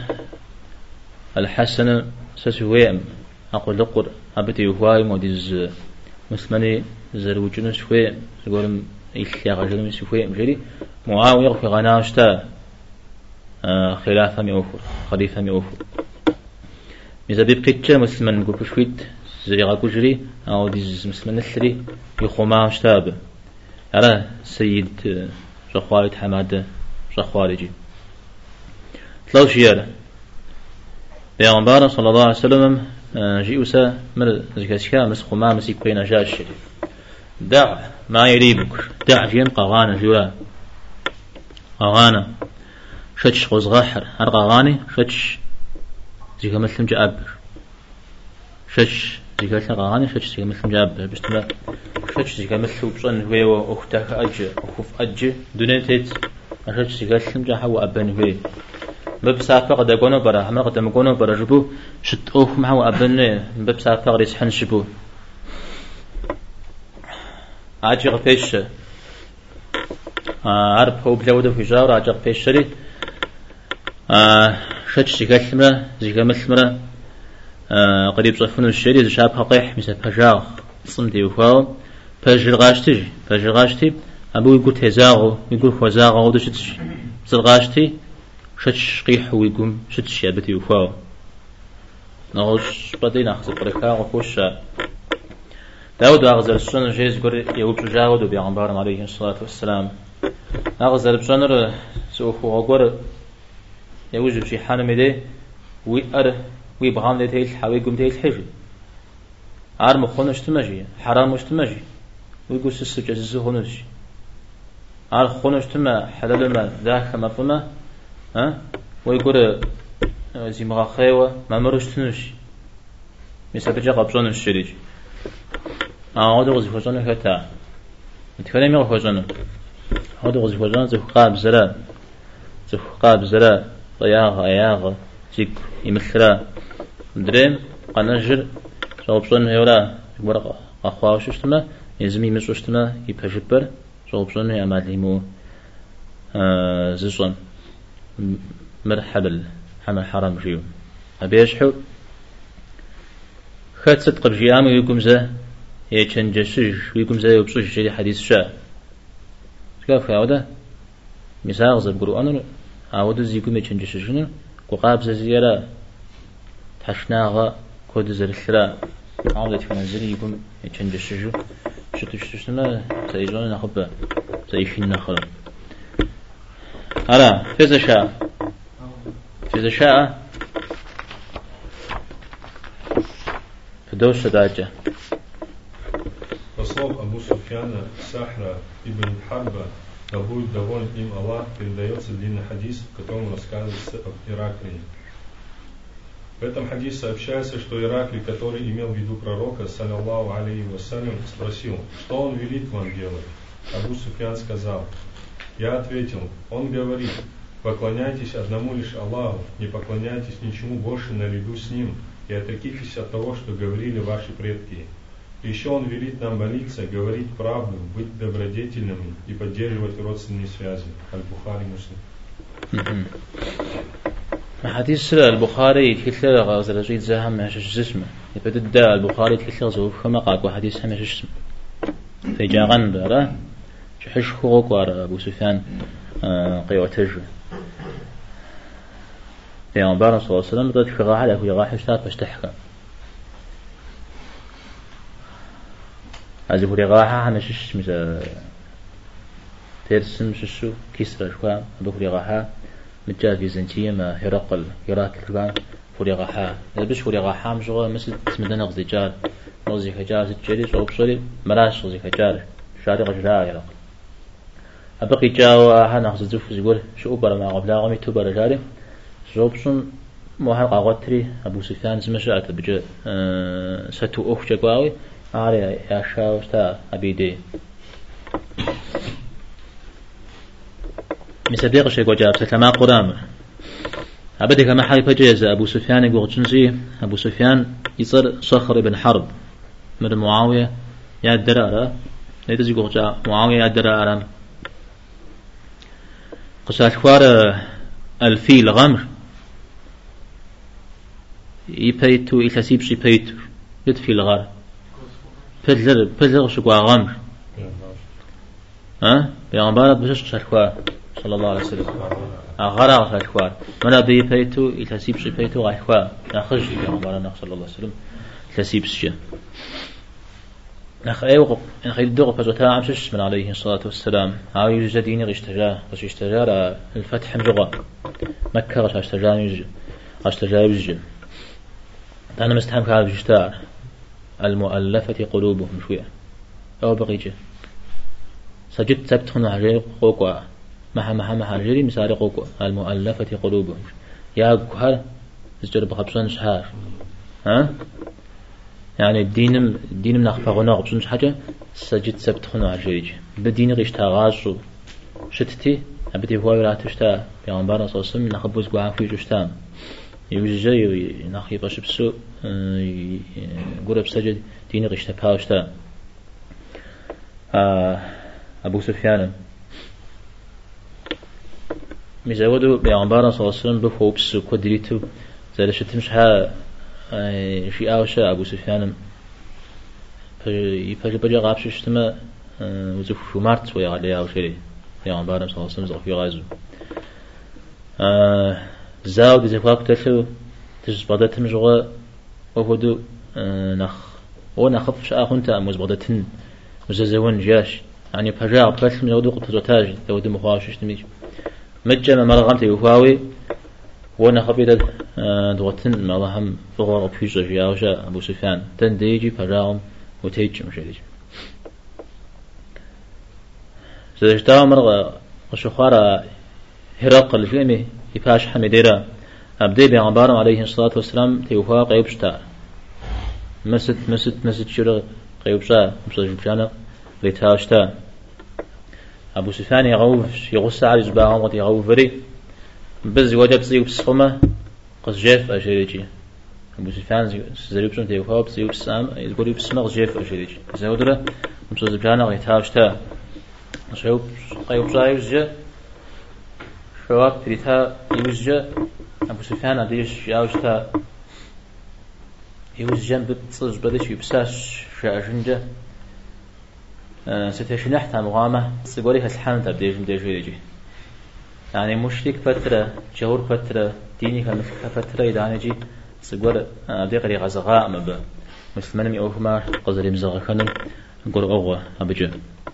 الحسن سسويم أقول لقر أبتي يهواي موديز مسمني زروجنا سويم يقولم إخيا غجلم سويم جري معاوية في غناشتا خلافة ميوفر خليفة ميوفر مثل يبقى مسمن قبل شويت زي غاكو جري أو ديز مسمن الثري يخوما اشتاب على سيد رخوالد حماده رخوالجي تلو شيارة بيغمبار صلى الله عليه وسلم جيوسا مر زكاسكا مسخو ما مسيكوين جاش دع ما يريبك دع جين قغانا جوا قغانا شتش غزغاحر هر قغاني شتش زيكا مثل جابر شتش زيكا مثل قغاني شتش زيكا مثل جابر بستما شتش زيكا مثل بصن هو أختك أج أخوف أج دونيتيت أشتش زيكا مثل جاحو أبن هوي ببسافة قد أقونا برا هم قد أقونا برا جبو شت أوه معه أبنه ببسافة قد يسحن شبو عاجق فيش عرب هو بلوده في جاور عاجق فيش شري شتش زيكا ثمرة زيكا مثمرة قريب صفون الشري زشاب حقيح مثل فجاغ صمتي وفاو فجر غاشتي فجر غاشتي أبو يقول تزاغو يقول خوزاغو ودشتش مثل غاشتي شتش قيح ويقوم شتش يابتي وفاو نغش بدي ناخذ بركة وخش داود أغزل السنة جيز قر يوجو جاود بيعمبارم عليه الصلاة والسلام أغزل بسنر سوف وقر يوجو بشي حانم يدي ويأر ويبغان لي تيل حاوي قم تيل حجي عار مخون اشتماجي حرام اشتماجي ويقول سسو جززو هنوش عار خون اشتما حلال ما ذاك ما فما ها ويقول زي مغاخيوة ما مروش تنوش مثل بجا قبضون الشريج أعود غزي فوزان كتا نتكلم يغ فوزان أعود غزي فوزان زي قاب زرا زي قاب زرا طياغ أياغ زيك يمثلا دريم قناجر صوبصون هيولا ورقة أخوة وشتما يزمي مسوشتما يبهجبر صوبصون هي أماليمو زيزون مرحبا حمل حرام جيو أبيش حو خد صدق بجيام ويقوم زه يتشنجسج ويقوم زه يبصج جدي حديث شاء كيف هذا مثال زب قرآن عود زيقوم يتشنجسجنا وقاب زيارة تحشناها كود زرشرا عود يتفنزل يقوم يتشنجسجو شتو شتوشنا زيجون نخبه زيشين نخل ألا فيز شاء فيز شاء فدوش داجة По словам Абу Суфьяна, Сахра ибн Харба, да будет доволен им Аллах, передается длинный хадис, в котором рассказывается об Ираклии. В этом хадисе сообщается, что Ираклий, который имел в виду пророка, саллаллаху алейхи вассалям, спросил, что он велит вам делать. Абу Суфьян сказал, я ответил, он говорит, поклоняйтесь одному лишь Аллаху, не поклоняйтесь ничему больше наряду с Ним, и отрекитесь от того, что говорили ваши предки. Еще он велит нам молиться, говорить правду, быть добродетельными и поддерживать родственные связи. Аль-Бухари Муслим. حديث البخاري تكثر غازل جيد زهم مش جسمه يبدأ البخاري تكثر زوف كما قاق وحديث هم جسم في جاغن برا شحش خوق وار أبو سفيان قيوتج في عمر صلى الله عليه وسلم ضد في غاحة في غاحة اشتاق بشتحكم هذه هو رغاحة هم جسم مثل ترسم شو كسر شوا أبو رغاحة متجا بيزنطية ما هرقل هراك الكلام فريغاحا بس فريغاحا مشغول مثل اسمه نغزي جار نغزي خجار زتجري صوب صلي مراش نغزي خجار شارق جرا هرقل أبقي جاوا ها نغزي زوف يقول شو برا ما قبل عمي تبرا جاري صوبشون مهر قاقتري أبو سفيان زمشات بجا أه ستو أخ جاقواوي عاري يا شاوستا أبيدي مسبيق شيء وجاب سلما قرام أبدك ما حي بجيز أبو سفيان يقول جنسي أبو سفيان يصير صخر بن حرب من معاوية يا الدرارة ليتز يقول جاء معاوية يا الدرارة قصات خوار الفيل غمر يبيتو يتسيب شي بيتو يدفي الغار بلر بلر شقوا غمر ها بيغمبارات بشش شرخوا صلى الله عليه وسلم أغرق الأخوار من أبي بيتو يتسيب شي بيتو غايخوا نخرج يا عمرنا صلى الله عليه وسلم تسيب شي نخ أيوق نخ يدوق بزوتها عمشش من عليه الصلاة والسلام هاو يجديني غشتجا غش يشتجا الفتح مجغا مكة غش يشتجا يج غشتجا يج أنا مستهم كهذا بجشتار المؤلفة قلوبهم شوية أو بقيجة سجدت سبتهم هجير قوقوا مها مها مها جري مساري قوقوا المؤلفة قلوبهم يا قهر زجر بخبصون شهار ها يعني الدين الدين من أخفاقنا غبصون حاجة سجد سبتخنا عجيج بدين غيش تغاشو شتتي أبدي هو ولا تشتا بيعنبارنا صلى الله عليه وسلم نخبوز قوان في جشتام يوجي نخي باش بسو قرب سجد دين غيش تباوشتا أبو سفيان مزودو بيعنبارنا صلى الله عليه وسلم بفو بسو كودريتو زي شتمشها شيء أوشى أبو سفيان يفجر بجا غابش اشتما وزوف شو مارت ويا عليها وشري يا عمبارم صلى الله عليه وسلم في غازو آه زاود زفاق تلو تجبضتهم جوا وهدو آه نخ ونخف شاخن تأمز بضتن وززون جاش يعني بحاجة بخلش من يودو قطرتاج يودو مخاوش تميج مجمع مرغمتي وفاوي وانا خبير دوتن ما لهم فغور بيجا جاوشا أبو سفيان تنديجي بحاجهم وتيج مشيج سجدوا مرغ وشخارا هرقل الجيمي يفاش حميديرا أبدي بعبارة عليه الصلاة والسلام تيوفا قيبشتا مسد مسد مسد شرق قيبشا مسجد جانا لتاشتا أبو سفيان يغوف يغص على جباهم وقت يغوف فري بز وجب سيوب سخمة قص جيف أشريجي أبو سفيان زريب سنت يوفا بسيوب سام يقول بسمغ جيف أشريجي زودرة مسجد جانا لتاشتا شوب قيبشا يوزج شواب بريتا يوزج أبو سفيان أديش ياوشتا يوزج بتصج بدش يبساش شاجنجة أه ستشنحتها مغامة سيقولي هالحان تبديج مديج يجي يعني مشرك فترة جهور فترة ديني كان فترة إذا نجي سيقول أبدي قري غزغاء مب مسلمان مي أوفما قصدي مزغا كانوا نقول أغوى أبجا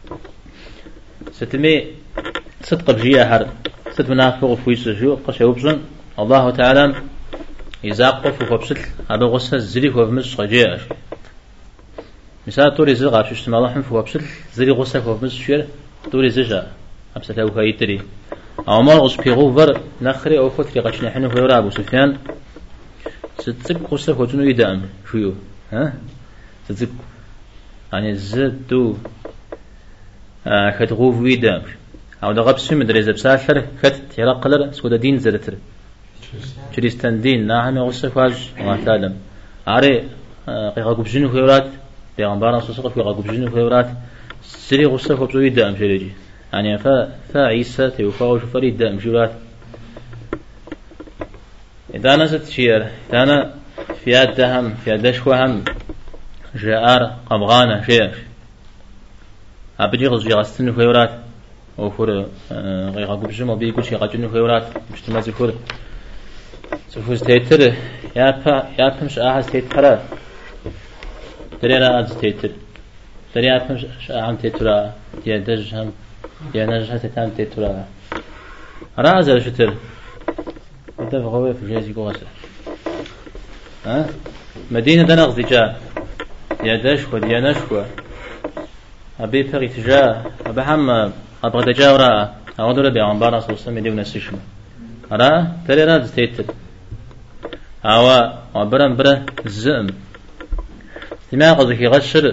ستمي صدق بجيا هر ست منافق في سجو قش يوبزن الله تعالى يزاقف وفبسل هذا غصة الزريف وفمس غجاش مثال توري زغا شو اسمه الله حنف وفبسل زري غصة وفمس شير توري زجا أبسل هو كايتري أو مال غص بيغوفر نخري أو فتري قشنا حنو في أبو سفيان ستزق غصة وجنو يدام شو ها ستزق يعني زدو آه كتغوف ويدام أو دغب سوي مدري إذا بسافر كت يرقلر سودا دين زرتر كريستان دين ناهم يغص فاج ما تعلم عري قيقاقب جنو خيرات بيغمبارا سوسق في قاقب جنو خيرات سري غص فبزوي دام شريجي يعني فا فا عيسى توفا وشفري دام جورات إذا نزلت شير إذا أنا في أدهم في أدشوهم جار قبغانا شير أبجي غزي غستنو خيرات وفور غير قبجم وبيقول شيء قجنو خيرات مش تمازي فور سوفوز تيتر يا با يا بمش أحد تيتر ترى لا أحد تيتر ترى بمش أحد تيتر يا دجهم يا نجح تتام تيتر رازل شتر أنت في قوي في جيزي قوسه ها مدينة دنق زجاج يا دشوا يا نشوا أبي فري تجاه أبي هم أبغى تجاورا أقدر أبي عم بارا صوصة مديو نسيشم أرا ترى راز تيتر أوا عبرا برا الزئم ما قصدك يغشر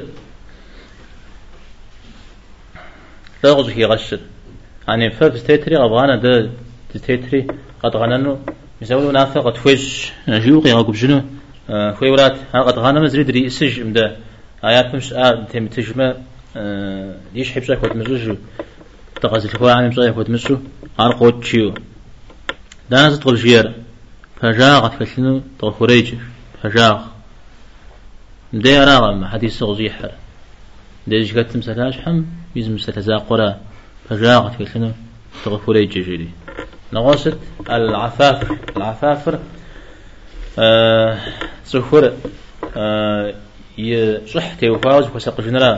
لا قصدك يغشر يعني فف تيتري أبغانا ده تيتري قد غننو يسوي نافقة فوج جيوقي أو بجنو خويورات قد غنم مزريد رئيسج مده آيات مش آ تم تجمع ليش حبسك وتمزوج تقصد الخوا عن مزايا وتمسو عرقوت شيو دانس تقول جير فجاغت فشنو تخرج فجاغ مدي راغم حديث غزيحر ديج قد تمسلاش حم يزم ستزاقرا فجاغت فشنو تخرج جيري نغصت العفاف العفافر آه سخر آه يصحتي وفاوز وسق جنرا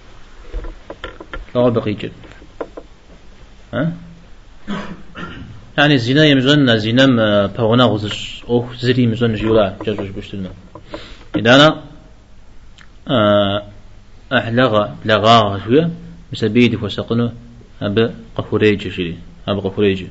لا بقي جد ها يعني الزنا يمزن زنا بغنا غزش او زري مزن جولا جاجوش بشتنا اذا انا احلغ لغا شويه مسبيد وسقنه اب قفوريج شري اب قفوريج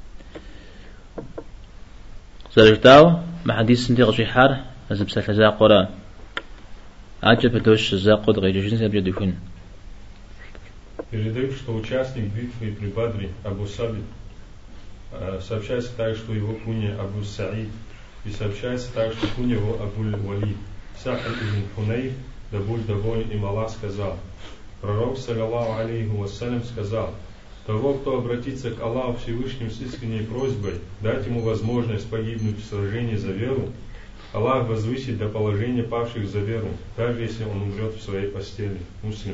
سرجتاو ما حديث سنتي غشي حار ازب سلازا قرا عجب دوش زاقود غيجين سبجد يكون. Передают, что участник битвы при Бадре Абу Сабит, сообщается также, что его куня Абу Саид, и сообщается также, что куня его Абу Валид. Сахаль ибн Хунейф, да будь доволен им Аллах, сказал: пророк, саллаллаху алейхи вассалям, сказал: того, кто обратится к Аллаху Всевышнему с искренней просьбой дать ему возможность погибнуть в сражении за веру, Аллах возвысит до положения павших за веру, даже если он умрет в своей постели. Муслим.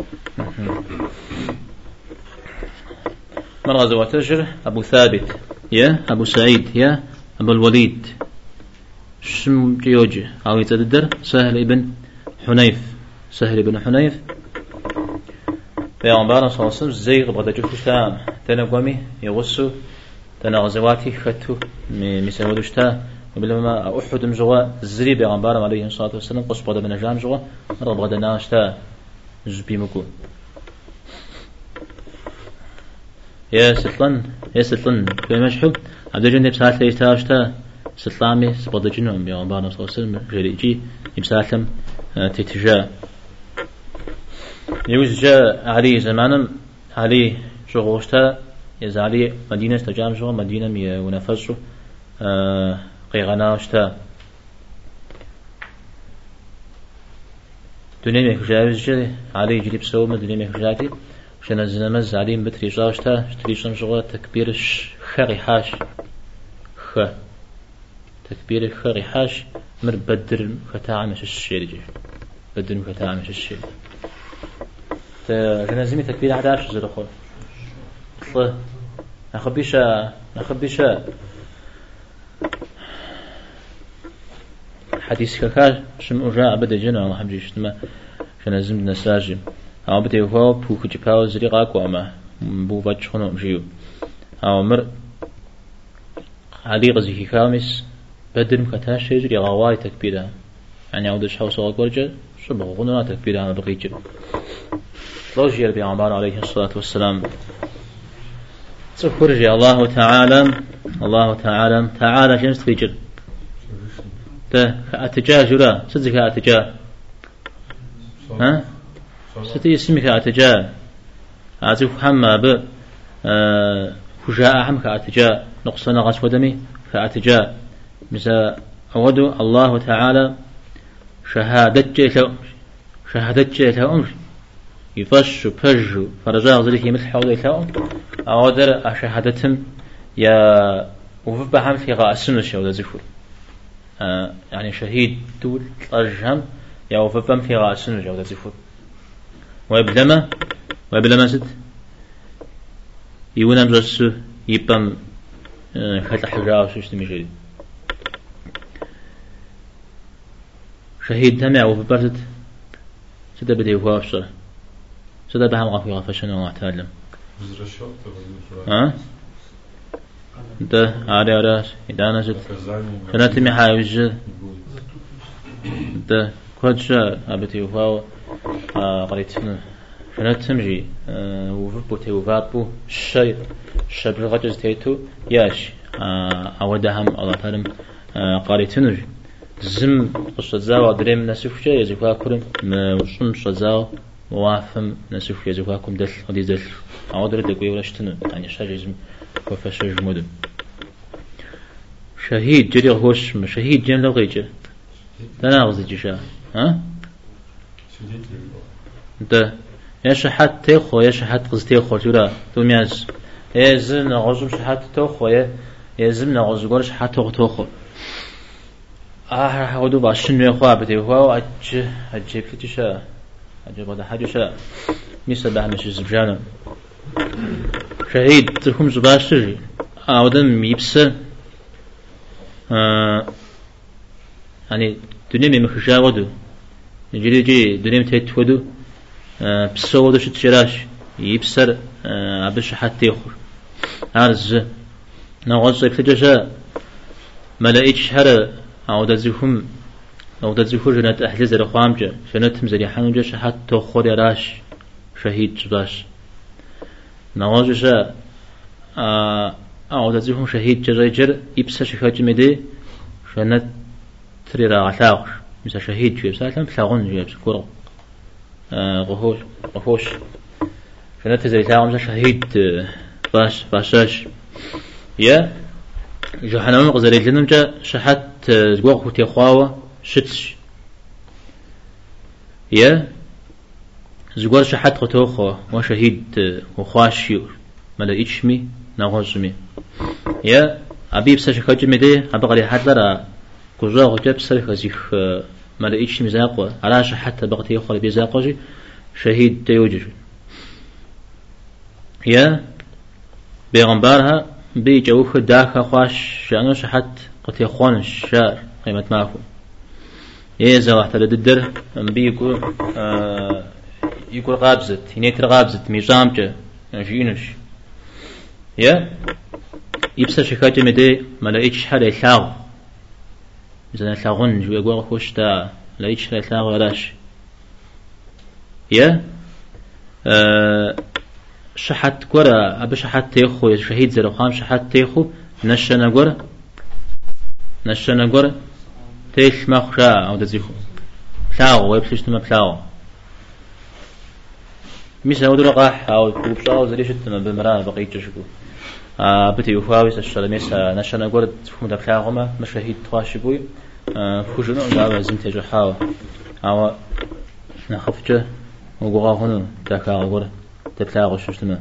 من غزوة تجر أبو ثابت يا أبو سعيد يا أبو الوليد شم جيوجي أو يتدر سهل ابن حنيف سهل ابن حنيف بيغمبارنا صلى الله عليه وسلم زي غبغة جوشتا تنقومي يغسو تنغزواتي خطو مسودوشتا وبلما أحد مجوا زري بيغمبارنا عليه الصلاة والسلام قص بغدا من جام جوا ربغدا ناشتا زبي مكو يا ستلن يا ستلن في مشحو عبد الجنب ساعة ليستاشتا ستلامي سبغدا جنوم بيغمبارنا صلى الله عليه وسلم جريجي يمساتم تتجا يوز جاء علي زمانا علي شغوشتا يز علي مدينة تجام شغل مدينة مي ونفسه آه قيغناشتا دنيا ميك جاوز جاء علي جريب سوما دنيا ميك جاتي شن الزنمز علي بتري جاشتا شتري شن شغل تكبير خري حاش خ تكبير خري حاش مر بدر ختاعمش الشيرجي بدر ختاعمش الشير جنازمي تكبير عداش زر خو طل نخبيشا نخبيشا حديث كاكا شم أرجع أبدا جنا الله حمجيش ما جنازم نساجم أو بدي هو بوك جباو زري قاقوا ما بو باتش خنو مجيو أو مر علي غزي خامس بدر مكتاش يجري غواي تكبيرها يعني عودش حوص القرجة شبه غنوا تكبيرها بقيجر لوجي النبي عليه الصلاة والسلام تخرج الله تعالى الله تعالى تعالى شمس تفجر ده أتجاه جرا صدق أتجاه ها ستي اسمك أتجاه أعزف حما ب خجاء حمك أتجاه نقصنا غش ودمي فأتجاه مثل أود الله تعالى شهادة شهادة أمر يفش بج فرجاء ذلك مثل حول يتاؤم أودر أشهادتهم يا وفي بهم في غاسم الشهود زفور آه يعني شهيد دول أرجهم يا وفي بهم في غاسم الشهود زفور ويبلما ويبلما ست يونم جس يبم خلق حجاء وشوش تمشي شهيد هم يا وفي برد سد بدي هو أفشر سد بهم غفي غفشن وأعتلم ها ده عاري عراش إذا نجد شنات محاوج ده كودش أبتي وفاو قريتنا شنات تمجي وفبو تيوفابو الشيء الشبر غجز تيتو ياش أودهم الله تعالى قريتنا زم قصة زاو دريم نسوف شيء يزكوا كرم وصن شزاو موافم نسوف يزكوا كم دل قدي دل عودر دقوي ولا شتنا يعني شاجزم وفش جمود شهيد جري هوش شهيد جم لو غيجه تناغز جشا ها ده يا شحات تخو يا شحات قز تخو جرا دومياز يا زن غزم شحات تخو يا يا زم نغز غورش شحات تخو آه هودو باشن يخوا بدي هو أج أجيب كتشا أجيب هذا حاجة مثل بعمش الزبجان شهيد تكون زباشر أودم يبصر آه يعني دنيا مخشى ودو يجري جي دنيا تهت ودو آه بسوا ودو شت شراش يبصر آه عبش حتى يخر عرز نغز كتشا ملاك شهر أو دزيهم أو دزيهم جنات أحجز الخامجة جناتهم زي حنوجة شحات تخور راش شهيد جباش نواجش أو دزيهم شهيد جريجر يبسا شخاج مدي جنات تري راعتاغ مثل شهيد جيب سالم ثاغون جيب كورو غهوش غهوش جنات زي ثاغون شهيد باش باشاش يا جهنم غزري لنم جا شحات زقوق وتي خواوة شتش يا زقوق شحات قطوخة وشهيد وخواشيور ملا إيشمي نغزمي يا أبي بس شكاج مدي أبغى حد لرا كوجا وجب سرخ زيخ ملا إيشمي زاقوا على شحات بغتي يخلي بيزاقوجي شهيد تيوجي يا بيغمبارها بيجوف داك خواش شانو شحت قتي خون شار قيمة ماكو يزا واحد الدر بيقول آه يقول غابزت ينيتر غابزت ميزامجة جينش يا يبصر شكاية مدي ما لقيتش حدا يلاغ مثلا يلاغون جو يقول خوش تا لقيتش حدا يلاغ ولاش يا آه شحت كورا أبى شحت تيخو شهيد زرقام شحت تيخو نشنا كورا نشنا كورا تيش ما خشا أو تزيخو لاغ ويبسيش تما بلاغ مش هودو رقاح أو بلاغ زريش تما بمران بقيت شكو آه بتي يفاوس الشلميس نشنا كورا تفهم دبلاغهما مش شهيد تواشبوي آه فوجنا لا زمت جحاو أو نخفجه وقوغا هنو تاكا كورا تبلاغ شو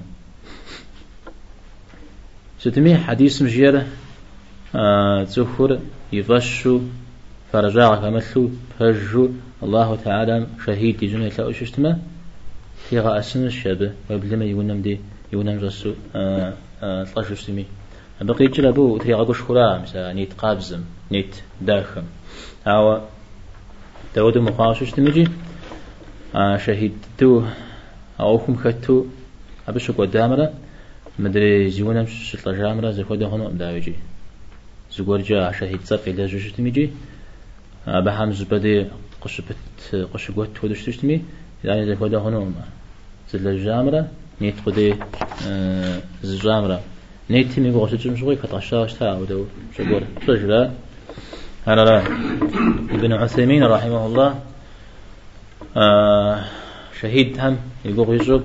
ستمي حديث مجيرة آه تزخر يفشو فرجاع كمثلو فجو الله تعالى شهيد يجون يتلاقوا شو في غاسن الشابه وبلما يونم دي يونم جسو آه آه طلاشو شتمي بقي جلبو تيغاقو شخورا مثلا نيت قابزم نيت داخم أو تودو مقاوشو شتميجي آه شهيد تو أوكم خدتو أبشك قدامنا مدري زيونا مش الجامرة زي خده هنا مداوجي زوجر جا شهيد صف إلى جوجت ميجي بحام زبدي قشبت قشقوت ودش تشتمي يعني زي خده هنا زي الجامرة نيت خده زي الجامرة نيت مي بقى شو مشغول كتعشاش تا ودو شقول شجرة هلا لا ابن عثيمين رحمه الله آه شهيد هم يقول يجوب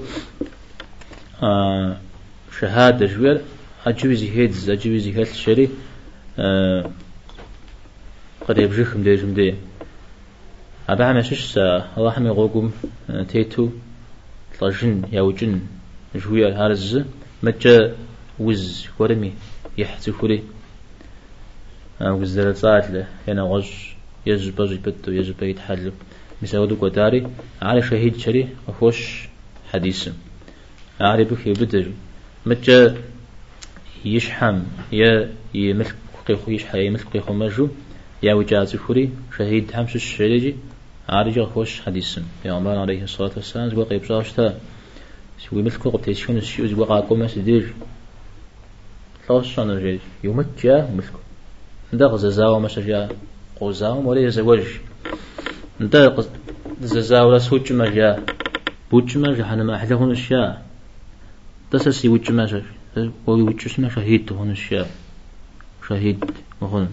آه شهادة جوير أجوزي هيدز أجوزي هيد الشري آه قريب جخم دي جمدي أبا عمشش الله حمي غوكم تيتو طلجن يوجن جوير هارز مجا وز ورمي يحتي خوري آه وزدر الصاعد له ينا غج يجب جبتو يجب يتحلو مساودو قداري على شهيد شري وفوش حديث أعرف كيف بدر متى يشحم يا يملك قيخو يشحى يملك قيخو مجو يا وجاز خوري شهيد همش الشريجي عارج خوش حديث يا عمر عليه الصلاة والسلام زوا قيب جاشتا سوي ملك قبتيشون الشيء زوا قاكم مسدير خلاص شان الرجال يومك جا ملك ندغ ززاو مشجع قوزاو ولا يزوج انت ززاو لا سوتش ما جا بوتش ما جا انا ما احلى هون الشيء تسسي وتش ما جا هو وتش ما شهيد هون الشيء شهيد وهون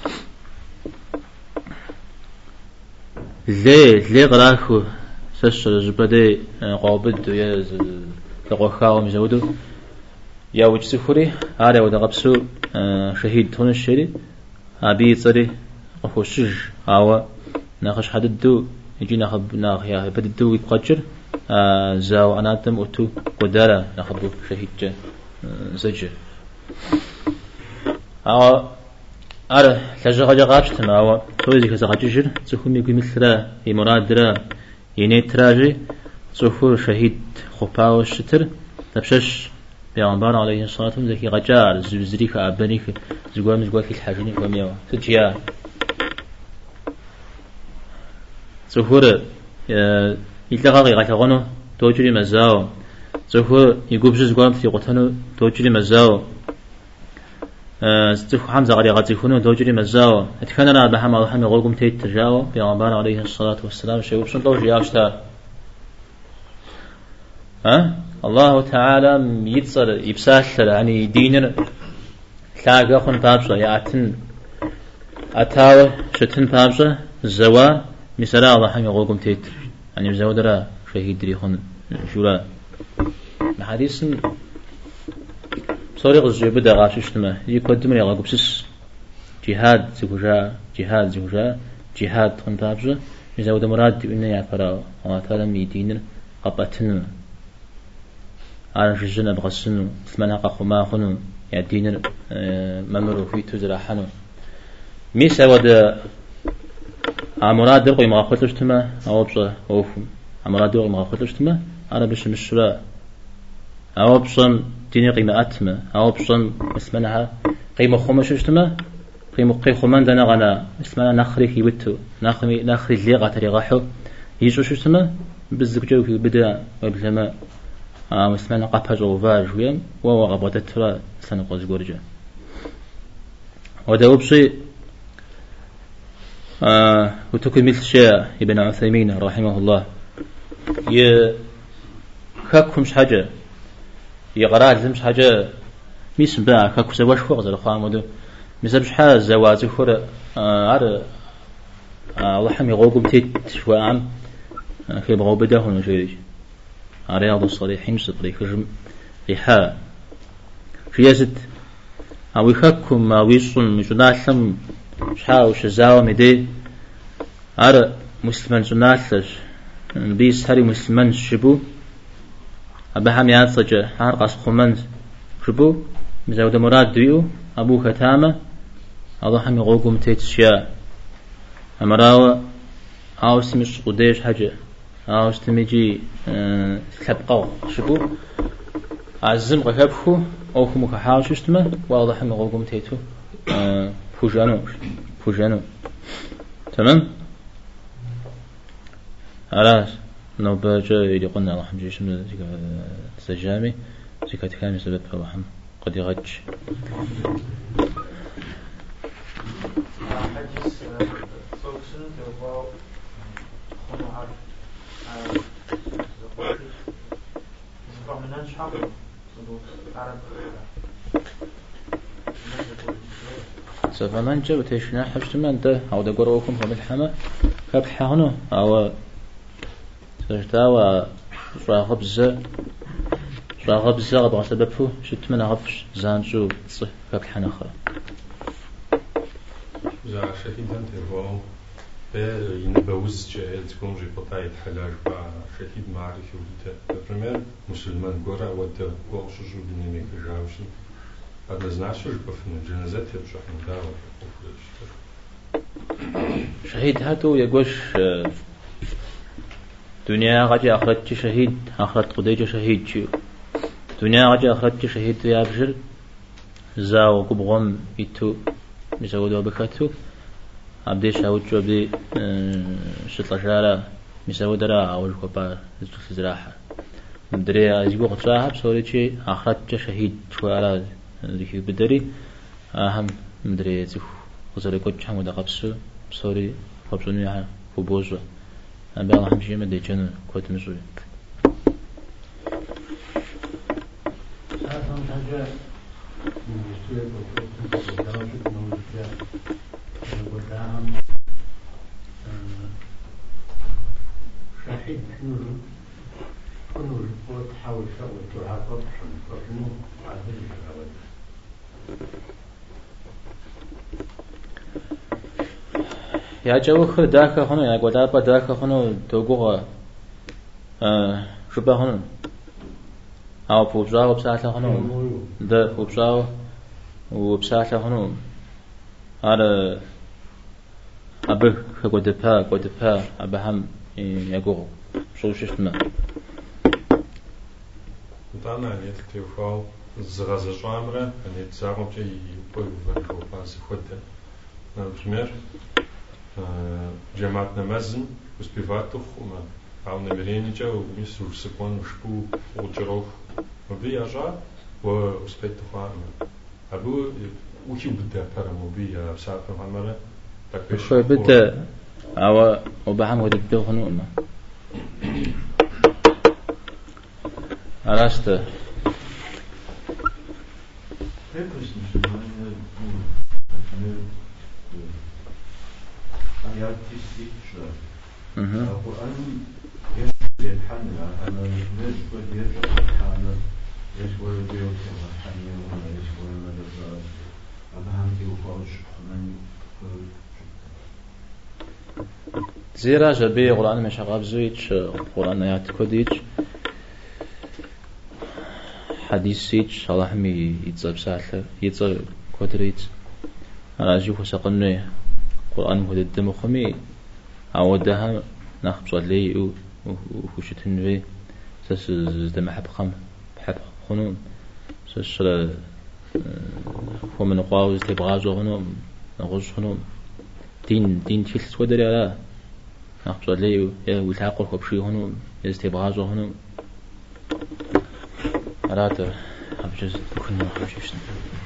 ليه ليه قراخو سسر زبدي قابد يا لقوخاو مزودو يا وتش سفري هذا ودا قبسو شهيد هون الشيء ابي صري اخوشج هاو ناقش حددو يجي ناخب ناخ يا بددو يقجر آه زاو أناتم أتو قدرة ناخبو شهيد جا آه زجر أو أره لجا جا قابشتم أو توزي كذا قجر تخوم يقول مثل يمراد را ينتراجي تخور شهيد خباو الشتر تبشش بيعنبار عليه الصلاة والسلام ذكي غجار زوزريك أبنيك زقوام زقواك الحاجين كمية تجيا زهور يتلقى غيغتغنو توجري مزاو زهور يقوب جزقوام في قتنو توجري مزاو زهور حمزة غيغتغنو توجري مزاو اتكننا بحم الله حمي غوكم تيت تجاو بيغنبان عليه الصلاة والسلام شيء وبشن توجري أشتا ها الله تعالى يتصل يبسال يعني دينر تلاقى خن بابشا يعتن أتاوه شتن بابشا زوا مثلا الله حمي غوكم تيتر يعني مزودرا شهيد ريخون شورا حديث صوري غزي بدا غاششتما يقدم لي غاكو بسس جهاد زوجا جهاد زوجا جهاد خن بابشا مزود مراد إنه يعفرا واتالا ميدين قبتن على جزنا بغسنو ثمانها قاقما خنو يدين ممرو في تزرع حنو ميسا ود عمرات درقي ما خطلش تما أو بصه أوفم عمرات درقي ما خطلش تما أنا بش مشرا أو بصن ديني قيمة أتمة أو بصن اسمها قيمة خمسة شتمة قيمة قي خمان دنا غنا اسمها نخري يبتو نخري نخري اللي تري غحو يجو شتمة بالزبجو في بدأ قبل آه اسمنا قفز وفاج ويم ووغبت الترا سنقوز جورجا وده بشيء آه وتكون مثل شيء ابن عثيمين رحمه الله ي كاكمش حاجة يقرأ لزمش حاجة ميسم بقى كاكو سواش فوق زي الخام وده مسبش حاجة زواج خورة آه عر آه الله حمي غوقم تيت شوى عم آه في بغو بداه ونشيرش رياض الصالحين سطري كجم ريحاء فيازد أو يخكم ما ويصل مجناسم شحاو شزاو مدي أرى مسلمان جناسش بيس هاري مسلمان شبو أبهم ياتسجى هارقص خمان شبو مزود مراد ديو أبو كتامة الله هم يغوكم تيتشيا أمراو أو سمش قديش حاجة أو استمجي أه تبقى شبو عزم غيبخو أو هم كحاول شتمه واضح هم غوكم تيتو أه فوجانو فوجانو تمام علاش نو بجا يدي قلنا الله حمجي شنو زيك سجامي زيك تكامل سبب الله قد يغج سفمان جاب تيشنا حشتما أنت أو دقروكم هم الحما كبحانو أو سجدا و راغب ز راغب ز غب سببه شت من غفش زانجو صح كبحنا خا za شهيدان تبعو بير ينبوز جاهل تكون جي بطاية حلاج با شهيد معرفي وليتا например مسلمان غورا ودا وغشجو بنيمي كجاوشن هذا زناشو جبفنا جنازات يبشح مداوة شهيد هاتو يقوش دنيا غجي أخرج شهيد أخرج قديج شهيد شو دنيا غجي أخرج شهيد يا بجر زاو قبغم يتو مسودوا بكتو عبدي شاوتشو عبدي شطلة شارع مسود را أول كبار زراحة مدري أزيبو قصاحب سوري شيء أخرج شهيد شو على ذي بدري أهم مدري زيف وزري كوتش هم دقبسو سوري خبصوني ها فبوزو أنا بالله همشي ما ديجنا كوت مسوي شهيد نور نور وتحاول تسوي تعاقب شنو عادل الجواد يا جو خر داك هنا يا قدابة داك هنا توجوه آه شو بهنا أو بوجاو بساعة هنا ده بوجاو وبساعة هنا هذا أبه كقدبها قدبها أبهم يقول شو شفنا طبعا يعني تكتفوا الزغاز الشامرة يعني تساعدوا شيء يبغوا يفكروا فاس خدة например جماعة نمازن успеватов ума а у намерения у мису секунд шпу учеров вияжа و успеть тухам абу учил бда параму бия сафа хамара так شو بده أو وبهم ودي بيخنوا ما عرفت آيات تسيج القرآن يشبه الحنة أنا يشبه يشبه الحنة يشبه البيوت الحنة ولا يشبه المدرسات أبهم في وفاش من زيرا جبي قرآن مش عقاب زويج قرآن آيات كوديج حديث سيج الله همي يتصب ساعة يتصب كودريت أنا أجيبه سقني القرآن هو الدم خمي عودها نخبص لي وخشت النبي سس دم حب خم حب خنون سشل هو من قاوز تبغاجو هنو نغوش هنو دين دين تفلت ودري على نقصد لي وتعقل كبشي هنو يستبغاجو هنو على هذا أبجز كنا حبشنا